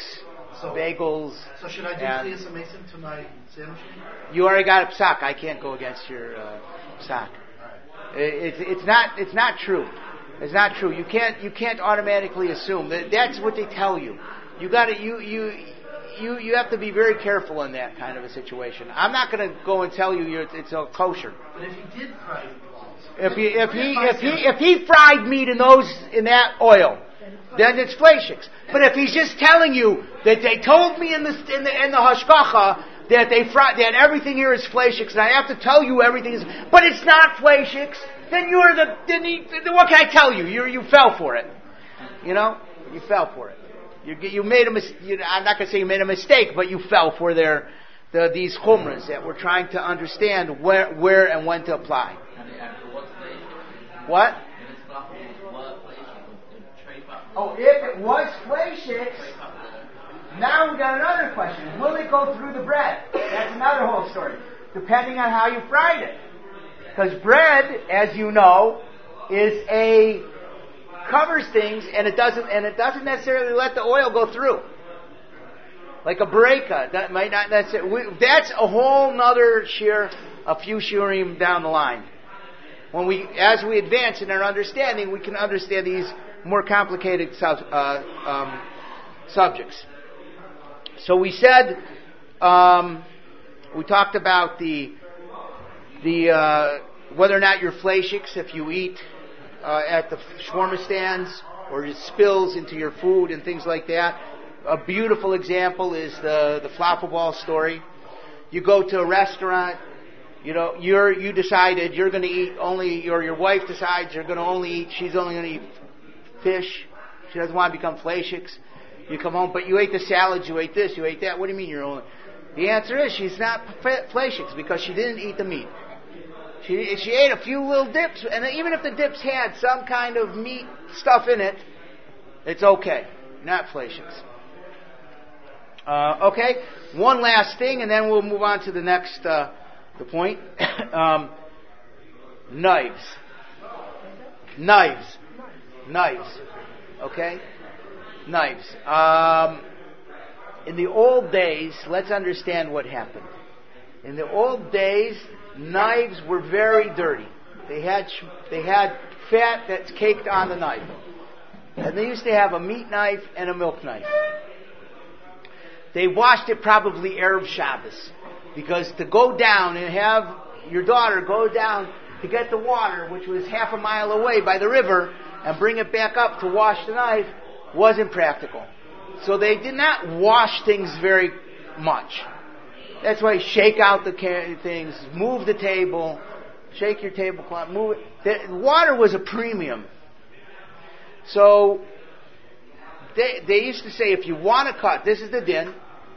So, bagels. So should I do and Klias Mason to my sandwich? you already got a psak. I can't go against your uh, psak. It's it's not it's not true. It's not true. You can't you can't automatically assume that that's what they tell you. You got to you you you you have to be very careful in that kind of a situation. I'm not going to go and tell you you're, it's all kosher. But if he did fry the balls, If he if he if he if he fried meat in those in that oil, then it's fleishiks. But if he's just telling you that they told me in the in the in the hashgacha that they fry that everything here is fleishiks, and I have to tell you everything is, but it's not fleishiks, then you're the then, he, then what can I tell you? You you fell for it. You know, you fell for it. You you made a mis- you, I'm not going to say you made a mistake, but you fell for their the, these chumras that we're trying to understand where where and when to apply. What? Oh, if it was fleishiks, now we got another question. Will it go through the bread? That's another whole story. Depending on how you fried it. Because bread, as you know, is a covers things and it doesn't and it doesn't necessarily let the oil go through. Like a bereka, that might not necessarily. That's a whole nother shear, a few shiurim down the line. When we, as we advance in our understanding, we can understand these more complicated sub, uh, um, subjects. So we said, um, we talked about the the uh, whether or not you're fleishiks if you eat uh, at the shawarma stands or it spills into your food and things like that. A beautiful example is the the falafel ball story. You go to a restaurant. You know, you're, you decided you're going to eat only, or your wife decides you're going to only eat, she's only going to eat fish. She doesn't want to become fleishiks. You come home, but you ate the salad, you ate this, you ate that. What do you mean you're only? The answer is she's not fleishiks because she didn't eat the meat. She, she ate a few little dips, and even if the dips had some kind of meat stuff in it, it's okay. Not fleishiks. Uh, okay, one last thing, and then we'll move on to the next uh, the point. um, knives. Knives. Knives. Okay? Knives. Um, in the old days, let's understand what happened. In the old days, knives were very dirty. They had they had fat that's caked on the knife. And they used to have a meat knife and a milk knife. They washed it probably Erev Shabbos. Because to go down and have your daughter go down to get the water, which was half a mile away by the river, and bring it back up to wash the knife, wasn't practical. So they did not wash things very much. That's why shake out the things, move the table, shake your tablecloth, move it. The water was a premium. So they, they used to say, if you want to cut, this is the din,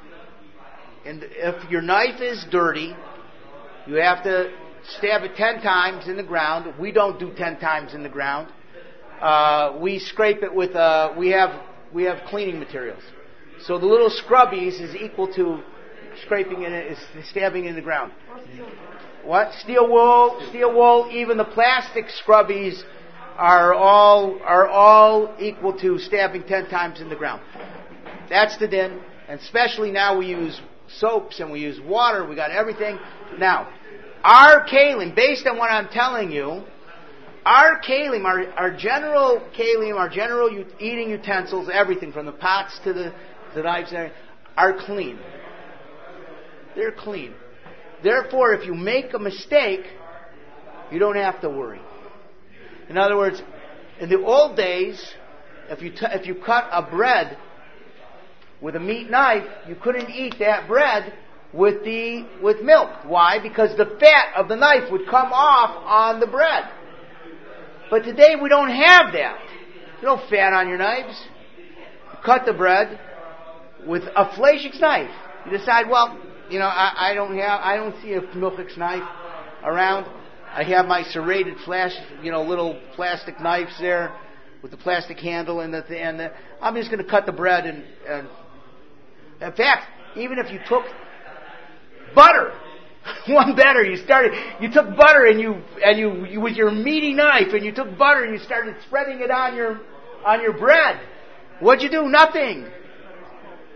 and if your knife is dirty, you have to stab it ten times in the ground. We don't do ten times in the ground. Uh, we scrape it with, uh, we have, we have cleaning materials. So the little scrubbies is equal to scraping in it, is stabbing in the ground. What? Steel wool, steel wool, even the plastic scrubbies are all, are all equal to stabbing ten times in the ground. That's the din. And especially now we use soaps and we use water, we got everything. Now, our kalim, based on what I'm telling you, our kalim, our, our general kalim, our general u- eating utensils, everything from the pots to the, the knives, are clean. They're clean. Therefore, if you make a mistake, you don't have to worry. In other words, in the old days, if you t- if you cut a bread with a meat knife, you couldn't eat that bread with the with milk. Why? Because the fat of the knife would come off on the bread. But today we don't have that. There's no fat on your knives. You cut the bread with a fleishik's knife. You decide, well, you know, I, I don't have, I don't see a milchik's knife around. I have my serrated flash, you know, little plastic knives there with the plastic handle and the and the, I'm just going to cut the bread and, and in fact, even if you took butter, one better, you started, you took butter and you and you, you with your meaty knife and you took butter and you started spreading it on your on your bread. What'd you do? Nothing.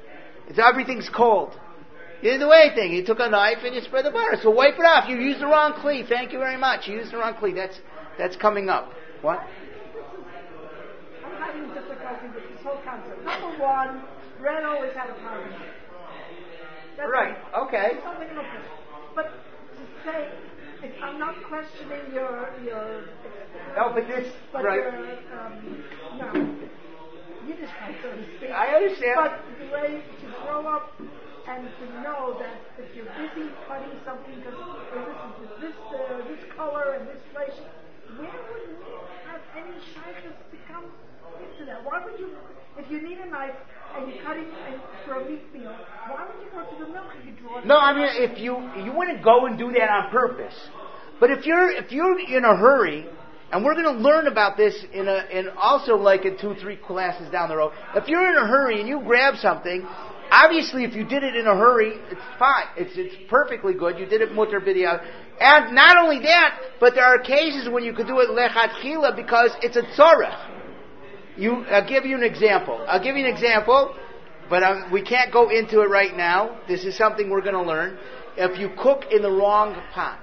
It's, everything's cold. You didn't do anything. You took a knife and you spread the butter. So wipe it off. You used the wrong cleat. Thank you very much. You used the wrong cleat. That's that's coming up. What? I'm having difficulty with this whole concept. Number one, bread always had a problem. That's Right. Okay. Something like that. But to say, if I'm not questioning your your. No, but this but right. your um, no, Yiddish, so to speak. I understand. But the way to grow up and to know that if you're busy cutting something because this is this uh, this color and this place, where would you have any shyness to come into that? Why would you, if you need a knife and you're cutting and for a meat meal, why would you go to the milk and you draw it? No, I mean if you you wouldn't go and do that on purpose. But if you're if you're in a hurry, and we're going to learn about this in a in also like in two three classes down the road. If you're in a hurry and you grab something, obviously if you did it in a hurry, it's fine. It's it's perfectly good. You did it mutar b'diavad. And not only that, but there are cases when you could do it lechatchila because it's a tzorech. You, I'll give you an example. I'll give you an example, but um, we can't go into it right now. This is something we're going to learn. If you cook in the wrong pot.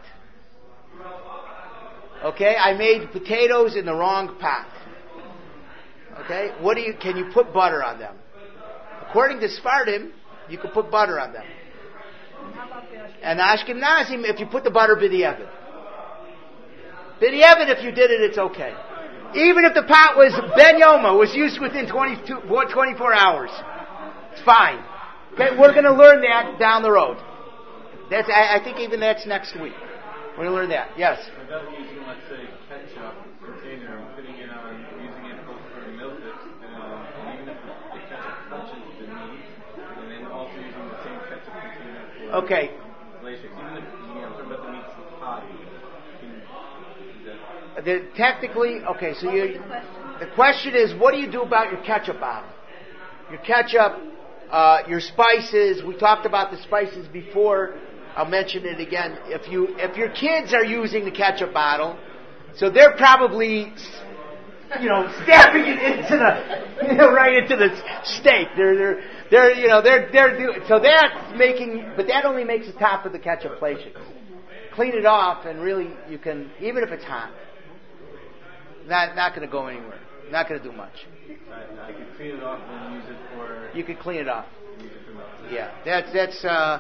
Okay, I made potatoes in the wrong pot. Okay, what do you? Can you put butter on them? According to Sfardim, you can put butter on them. And Ashkenazim, if you put the butter b'diavad. B'diavad, if you did it, it's okay. Even if the pot was ben yoma, was used within twenty-two, twenty-four hours, it's fine. Okay, we're going to learn that down the road. That's, I, I think, even that's next week. We're going to learn that. Yes. About using, let's say, ketchup container and putting it on, using it both for milk it, uh, and even if the ketchup touches the meat, and then also using the same ketchup container for okay. glaciers. Even if, you know, I'm talking about the meat's hot. The, technically, okay, so you, the question is, what do you do about your ketchup bottle? Your ketchup, uh, your spices, we talked about the spices before. I'll mention it again. If you if your kids are using the ketchup bottle, so they're probably, you know, stabbing it into the, you know, right into the steak. They're they're they're you know they're they're doing so that's making, but that only makes the top of the ketchup plation. Clean it off, and really you can, even if it's hot, not not going to go anywhere. Not going to do much. I, I can clean it off and use it for. You could clean it off. Use it for milk. Yeah, that's that's. Uh,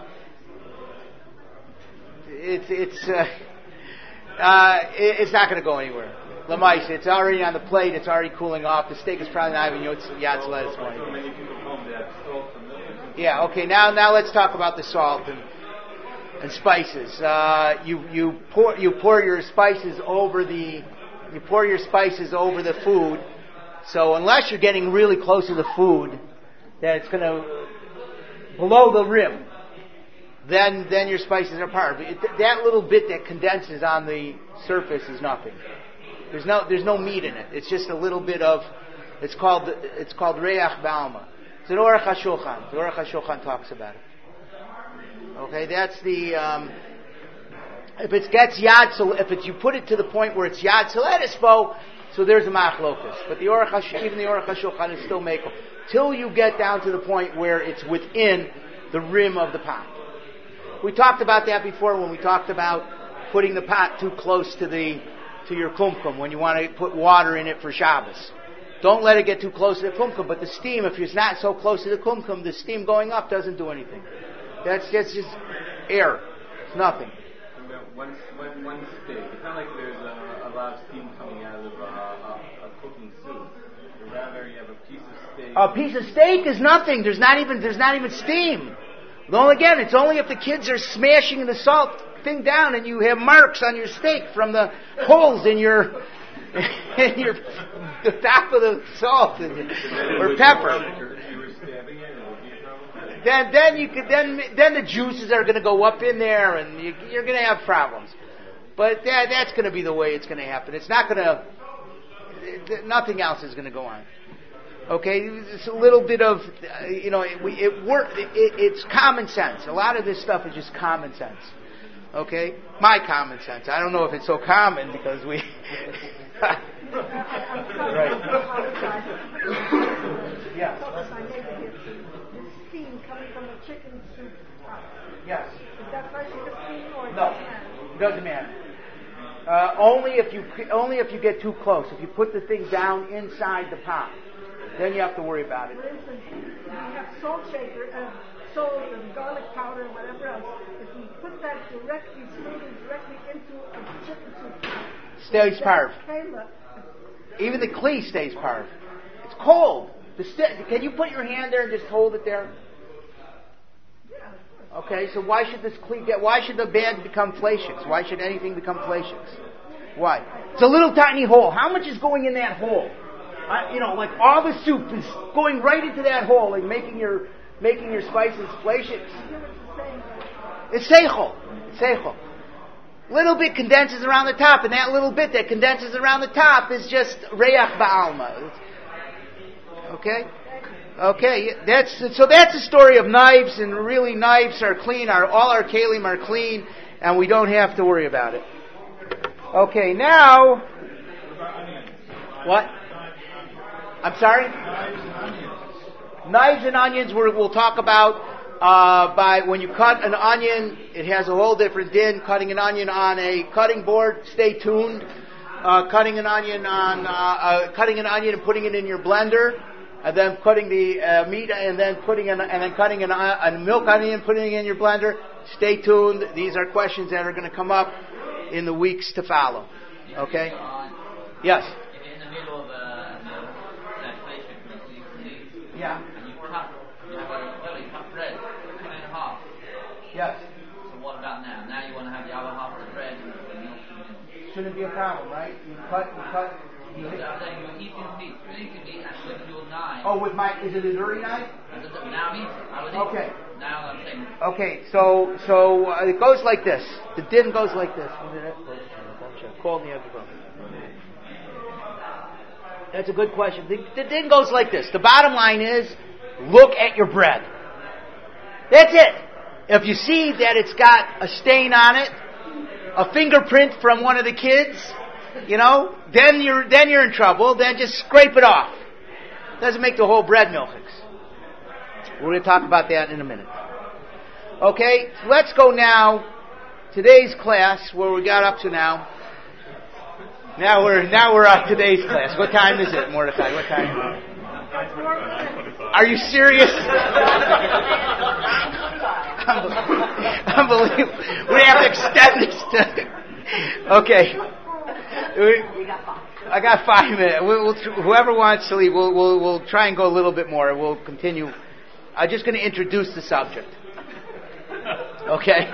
It's it's uh, uh, it, it's not going to go anywhere. Lamais, it's already on the plate. It's already cooling off. The steak is probably not even yatzla this morning. So many people home that have salt and milk. Yeah. Okay. Now now let's talk about the salt and and spices. Uh, you you pour you pour your spices over the you pour your spices over the food. So unless you're getting really close to the food, that it's going to below the rim. Then, then your spices are part. But it, that little bit that condenses on the surface is nothing. There's no, there's no meat in it. It's just a little bit of. It's called, it's called reach ba'alma. It's an Aruch HaShulchan. The Aruch HaShulchan talks about it. Okay, that's the. Um, if it gets yad, so if it's you put it to the point where it's yad soletispo, so there's a machlokas. But the Aruch Hash, even the Aruch HaShulchan is still makel till you get down to the point where it's within the rim of the pot. We talked about that before when we talked about putting the pot too close to the to your kumkum when you want to put water in it for Shabbos. Don't let it get too close to the kumkum. But the steam, if it's not so close to the kumkum, the steam going up doesn't do anything. That's just, just air. It's nothing. One, one, one steak. It's not like there's a, a lot of steam coming out of a, a, a cooking soup. Rather, you have a piece of steak. A piece of steak is nothing. There's not even there's not even steam. Well, again, it's only if the kids are smashing the salt thing down and you have marks on your steak from the holes in your in your the top of the salt and, or pepper. Then, then you could then then the juices are going to go up in there and you, you're going to have problems. But that that's going to be the way it's going to happen. It's not going to. Nothing else is going to go on. Okay, it's a little bit of, uh, you know, it, it work. It, it, it's common sense. A lot of this stuff is just common sense. Okay, my common sense. I don't know if it's so common because we. Right. Yes. Focus on neighbor here. The steam coming from the chicken soup pot. Yes. Is that flushing the steam or No. It doesn't matter. Uh, only if you only if you get too close. If you put the thing down inside the pot, then you have to worry about it. For instance, we have salt shaker and salt and garlic powder and whatever else. If we put that directly, slowly directly into a chicken soup pot, Stays parv. Kayla, Even the kli stays parv. It's cold. The st- Can you put your hand there and just hold it there? yeah, of course. Okay, so why should this kli get? Why should the bag become flacious? Why should anything become flacious? Why? It's a little tiny hole. How much is going in that hole? Uh, you know, like all the soup is going right into that hole and making your making your spices flacious. It's seichel. It's seichel. Little bit condenses around the top, and that little bit that condenses around the top is just reach ba'alma. Okay? Okay, that's so that's the story of knives, and really knives are clean, our, all our kalim are clean, and we don't have to worry about it. Okay, now... What? I'm sorry? Knives and onions we're, we'll talk about uh, by when you cut an onion, it has a whole different din. Cutting an onion on a cutting board, stay tuned. Uh, cutting an onion on uh, uh, cutting an onion and putting it in your blender, and then putting the uh, meat and then putting an, and then cutting an, uh, a milk onion, putting it in your blender. Stay tuned. These are questions that are going to come up in the weeks to follow. Okay? Yes. If you're in the middle of a translation from the Yeah. and you cut, you have a really cut bread, cut it in half. Yes. So what about now? Now you want to have the other half of the bread and the milk in. Shouldn't be a problem, right? You cut, you cut. You So I'm saying you're eating meat, you're eating meat, and with your knife. oh, with my is it a dirty knife? And so now I'm eating. I was eating. Okay. Now I'm saying. Okay, so so uh, it goes like this. The din goes like this. Call the other phone. That's a good question. The, the din goes like this. The bottom line is, look at your bread. That's it. If you see that it's got a stain on it, a fingerprint from one of the kids, you know, then you're then you're in trouble. Then just scrape it off. Doesn't make the whole bread milchix. We're going to talk about that in a minute. Okay, so let's go now. Today's class, where we got up to now. Now we're now we're on today's class. What time is it, Mordechai? What time? Are you serious? Unbelievable. We have to extend this to... Okay. I got five minutes. We'll, we'll, whoever wants to leave, we'll, we'll, we'll try and go a little bit more. We'll continue. I'm just going to introduce the subject. Okay?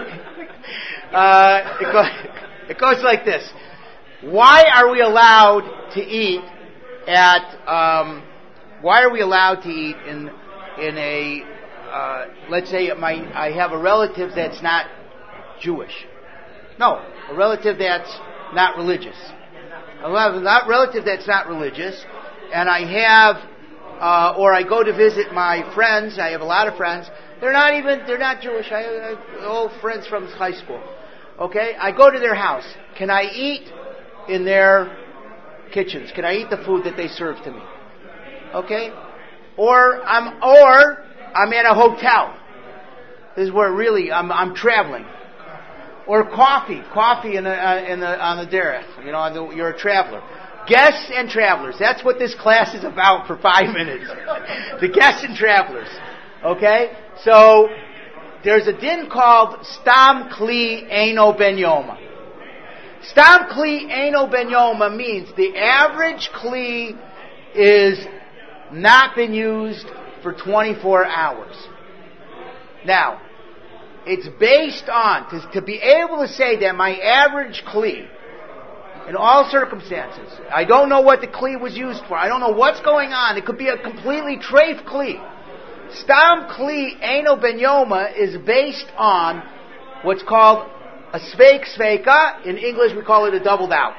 Uh, it, go, it goes like this. Why are we allowed to eat at... Um, why are we allowed to eat in in a... Uh, let's say my, I have a relative that's not Jewish. No, a relative that's not religious. A not relative that's not religious, and I have, uh, or I go to visit my friends. I have a lot of friends. They're not even, they're not Jewish. I have old friends from high school. Okay, I go to their house. Can I eat in their kitchens? Can I eat the food that they serve to me? Okay, or I'm, or I'm at a hotel. This is where really I'm, I'm traveling. Or coffee, coffee in the, uh, in the, on the derech. You know, the, you're a traveler. Guests and travelers. That's what this class is about for five minutes. The guests and travelers. Okay? So, there's a din called Stam Kli Eino Ben Yoma. Stam Kli Eino Ben Yoma means the average Kli is not been used for twenty-four hours. Now, it's based on, to, to be able to say that my average Kli, in all circumstances, I don't know what the Kli was used for, I don't know what's going on, it could be a completely treif Kli. Stam Kli Eino Ben Yoma is based on what's called a sveik sveika. In English we call it a double doubt.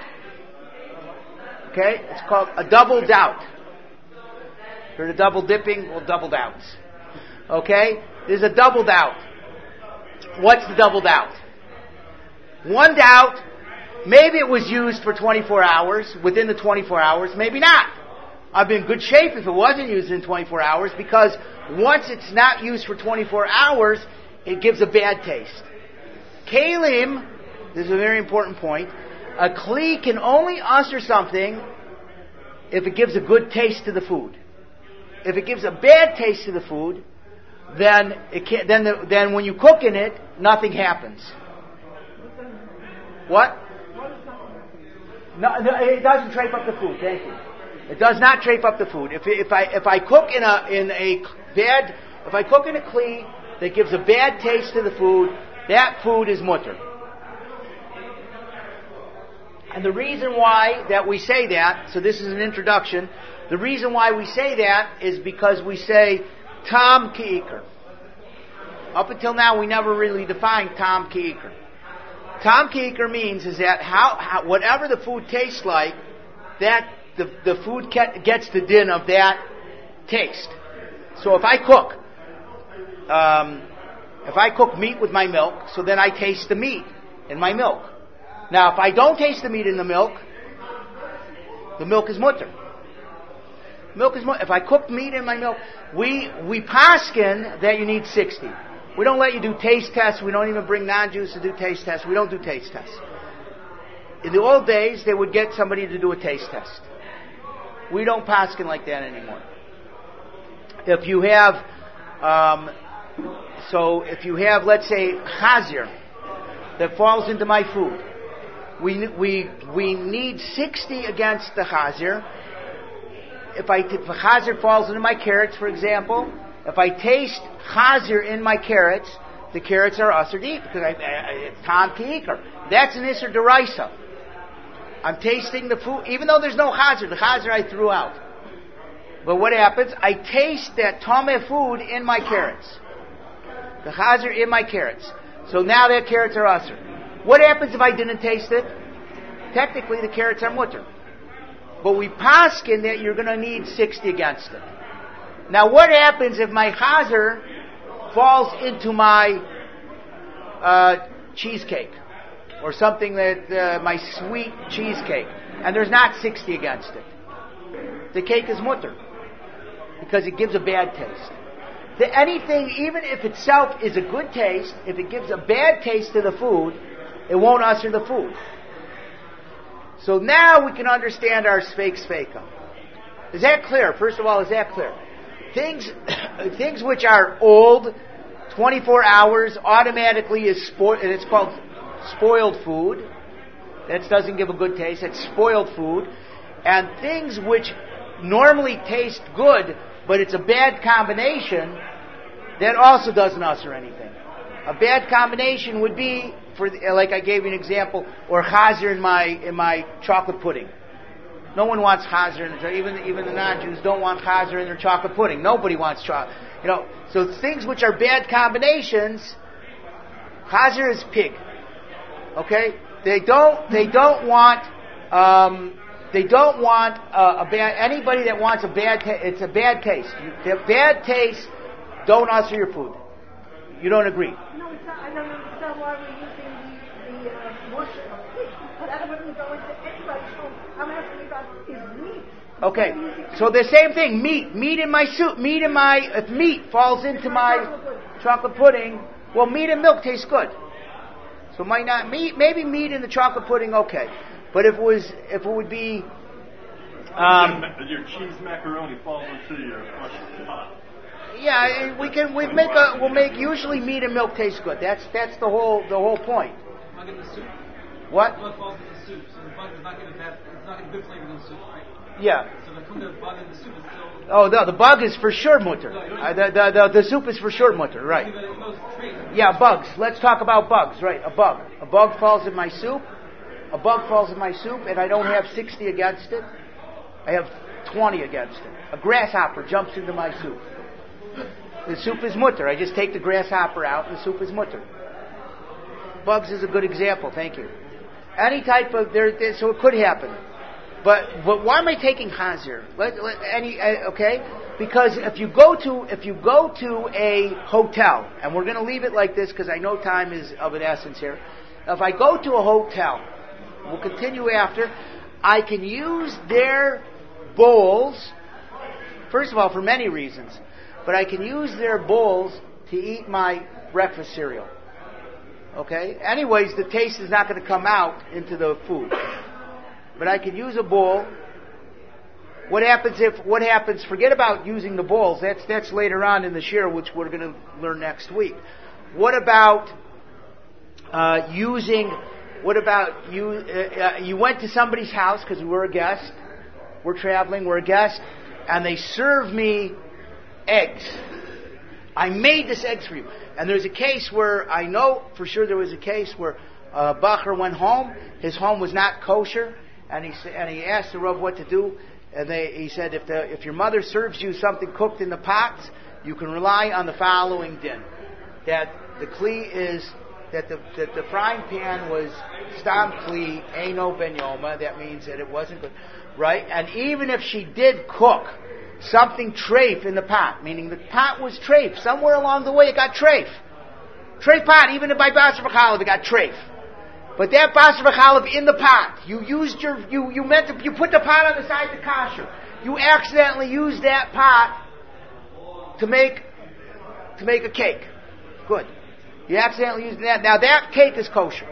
Okay? It's called a double doubt. Heard of double dipping? Well, double doubts. Okay? There's a double doubt. What's the double doubt? One doubt, maybe it was used for twenty-four hours, within the twenty-four hours, maybe not. I'd be in good shape if it wasn't used in twenty-four hours, because once it's not used for twenty-four hours, it gives a bad taste. Kalim, this is a very important point, a kli can only usher something if it gives a good taste to the food. If it gives a bad taste to the food, then it can't, then the, then when you cook in it, nothing happens. What? No, no, it doesn't trape up the food. Thank you. It does not trape up the food. If if I if I cook in a in a bad if I cook in a kli that gives a bad taste to the food, that food is mutter. And the reason why that we say that, so this is an introduction. The reason why we say that is because we say tam ki'ikr. Up until now, we never really defined tam ki'ikr. Tam ki'ikr means is that how, how whatever the food tastes like, that the the food gets the din of that taste. So if I cook, um, if I cook meat with my milk, so then I taste the meat in my milk. Now, if I don't taste the meat in the milk, the milk is mutter. Milk is mutter. If I cook meat in my milk, we we paskin that you need sixty. We don't let you do taste tests. We don't even bring non-Jews to do taste tests. We don't do taste tests. In the old days, they would get somebody to do a taste test. We don't paskin like that anymore. If you have, um, so if you have, let's say, chazir that falls into my food, we we we need sixty against the chazir. If I if the chazir falls into my carrots, for example, if I taste chazir in my carrots, the carrots are usher to eat because I, I, it's tam ki'ikr. That's an isser deraisa. I'm tasting the food, even though there's no chazir. The chazir I threw out. But what happens? I taste that tameh food in my carrots. The chazir in my carrots. So now their carrots are usher. What happens if I didn't taste it? Technically, the carrots are mutter. But we paskin that you're going to need sixty against it. Now, what happens if my chazir falls into my uh, cheesecake? Or something that, uh, my sweet cheesecake, and there's not sixty against it. The cake is mutter. Because it gives a bad taste. The, anything, even if itself is a good taste, if it gives a bad taste to the food, it won't usher the food. So now we can understand our sfeik sfeika. Is that clear? First of all, is that clear? Things, things which are old, twenty-four hours, automatically is spoiled, and it's called spoiled food. That doesn't give a good taste. It's spoiled food. And things which normally taste good, but it's a bad combination, that also doesn't usher anything. A bad combination would be, for like I gave you an example, or chazir in my in my chocolate pudding. No one wants chazir in the even even the non-Jews don't want chazir in their chocolate pudding. Nobody wants chocolate. You know, so things which are bad combinations, chazir is pig. Okay, they don't they don't want um, they don't want uh, a bad anybody that wants a bad ta- it's a bad taste. The bad taste don't usher your food. You don't agree? No, it's not. I don't understand why we're using the the uh, mush of pig. That wouldn't go into anybody's home. I'm asking about is meat. Okay, so the same thing. Meat, meat in my soup, meat in my if meat falls into my chocolate pudding. Well, meat and milk taste good. So might not meat, maybe meat in the chocolate pudding, okay. But if it was, if it would be, um, your cheese macaroni falls into your pot. Yeah, we can. We make a. We'll make usually meat and milk taste good. That's that's the whole the whole point. Bug in the soup. What? The bug falls in the soup, so the bug is not getting bad. It's not getting good flavor in the soup, right? Yeah. So the the bug in the soup is still. Oh no, the bug is for sure mutter. Uh, the, the the the soup is for sure mutter, right? Yeah, bugs. Let's talk about bugs, right? A bug. A bug falls in my soup. A bug falls in my soup, and I don't have sixty against it. I have twenty against it. A grasshopper jumps into my soup. The soup is mutter. I just take the grasshopper out, and the soup is mutter. Bugs is a good example. Thank you. Any type of there, there so it could happen. But but why am I taking chazir? Let, let, any uh, okay? Because if you go to if you go to a hotel, and we're going to leave it like this because I know time is of an essence here. If I go to a hotel, we'll continue after. I can use their bowls first of all, for many reasons. But I can use their bowls to eat my breakfast cereal. Okay? Anyways, the taste is not going to come out into the food. But I can use a bowl. What happens if, what happens, forget about using the bowls. That's, that's later on in the shir, which we're going to learn next week. What about uh, using, what about you, uh, uh, you went to somebody's house because we were a guest. We're traveling, we're a guest. And they serve me eggs. I made this eggs for you. And there's a case where, I know for sure there was a case where a bacher went home, his home was not kosher, and he and he asked the Rav what to do, and they, he said, if the if your mother serves you something cooked in the pots, you can rely on the following din. That the kli is, that the that the frying pan was stam kli, eino ben yoma, that means that it wasn't good, right? And even if she did cook something treif in the pot, meaning the pot was treif. Somewhere along the way it got treif. Treif pot, even by basar v'chalav, it got treif. But that basar v'chalav in the pot, you used your, you, you meant to, you put the pot on the side to kasher. You accidentally used that pot to make, to make a cake. Good. You accidentally used that. Now that cake is kosher.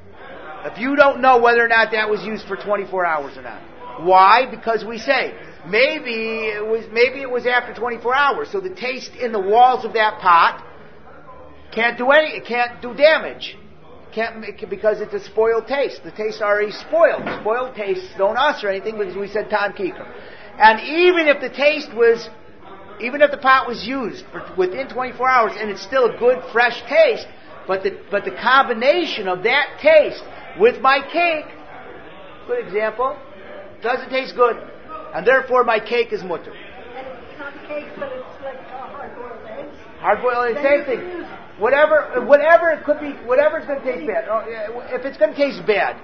If you don't know whether or not that was used for twenty-four hours or not. Why? Because we say, Maybe it was maybe it was after twenty-four hours, so the taste in the walls of that pot can't do any, it can't do damage, can't make it, because it's a spoiled taste. The taste already spoiled. Spoiled tastes don't us or anything because we said tam kikar. And even if the taste was, even if the pot was used for, within twenty-four hours and it's still a good fresh taste, but the but the combination of that taste with my cake, good example, doesn't taste good. And therefore my cake is mutter. And it's not cake, but it's like uh, hard-boiled eggs. Hard-boiled eggs, same thing. Whatever, whatever it could be, whatever's going to taste bad. If it's going to taste bad,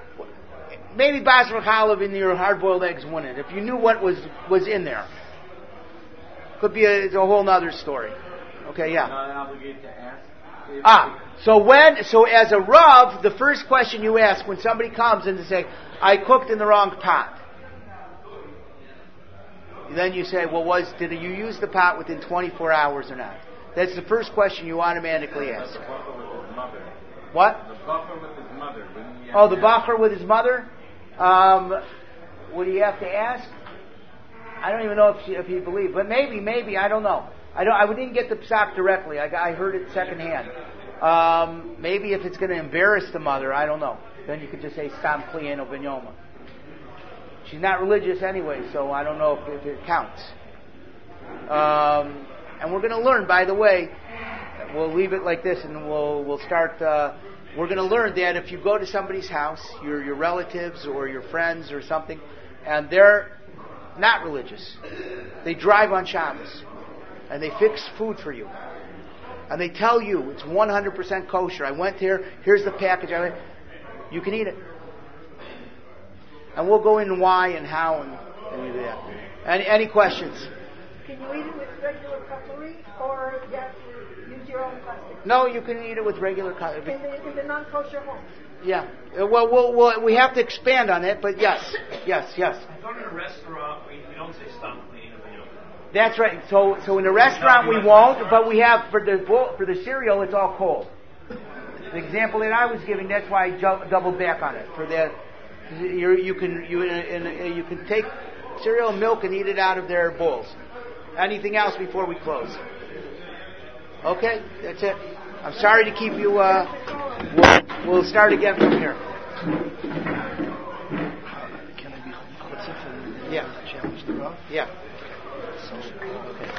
maybe basar v'chalav in your hard-boiled eggs wouldn't. If you knew what was was in there, could be a, it's a whole other story. Okay, yeah. Not obligated to ask. Ah, so when, so as a Rav, the first question you ask when somebody comes and they say, "I cooked in the wrong pot." Then you say, well, was did you use the pot within twenty-four hours or not? That's the first question you automatically ask. The bacher with his mother. What? The bacher with his mother. Oh, the bacher with his mother? Um, would he have to ask? I don't even know if, she, if he believed, but maybe, maybe, I don't know. I don't. I didn't get the psak directly. I, I heard it secondhand. Um, maybe if it's going to embarrass the mother, I don't know. Then you could just say stam kli eino ben yoma. She's not religious anyway, so I don't know if, if it counts. Um, and we're going to learn, by the way, we'll leave it like this, and we'll we'll start. Uh, we're going to learn that if you go to somebody's house, your your relatives or your friends or something, and they're not religious, they drive on Shabbos, and they fix food for you, and they tell you it's one hundred percent kosher. I went here. Here's the package. I went, you can eat it. And we'll go in why and how and, and do that. Any, any questions? Can you eat it with regular cutlery, or you have to use your own plastic? No, you can eat it with regular cutlery. In the, in the non-kosher homes? Yeah. Uh, well, we'll, we'll, we have to expand on it, but yes. Yes, yes. If I go to a restaurant, we, we don't say stam kli eino ben yoma. That's right. So, so in a restaurant we won't, but we have, for the for the cereal, it's all cold. The example that I was giving, that's why I ju- doubled back on it. For the You, you can you in, in, you can take cereal and milk and eat it out of their bowls. Anything else before we close? Okay, that's it. I'm sorry to keep you. Uh, we'll, we'll start again from here. Can I be chotzev and Yeah. challenge the Rav? Yeah. Okay.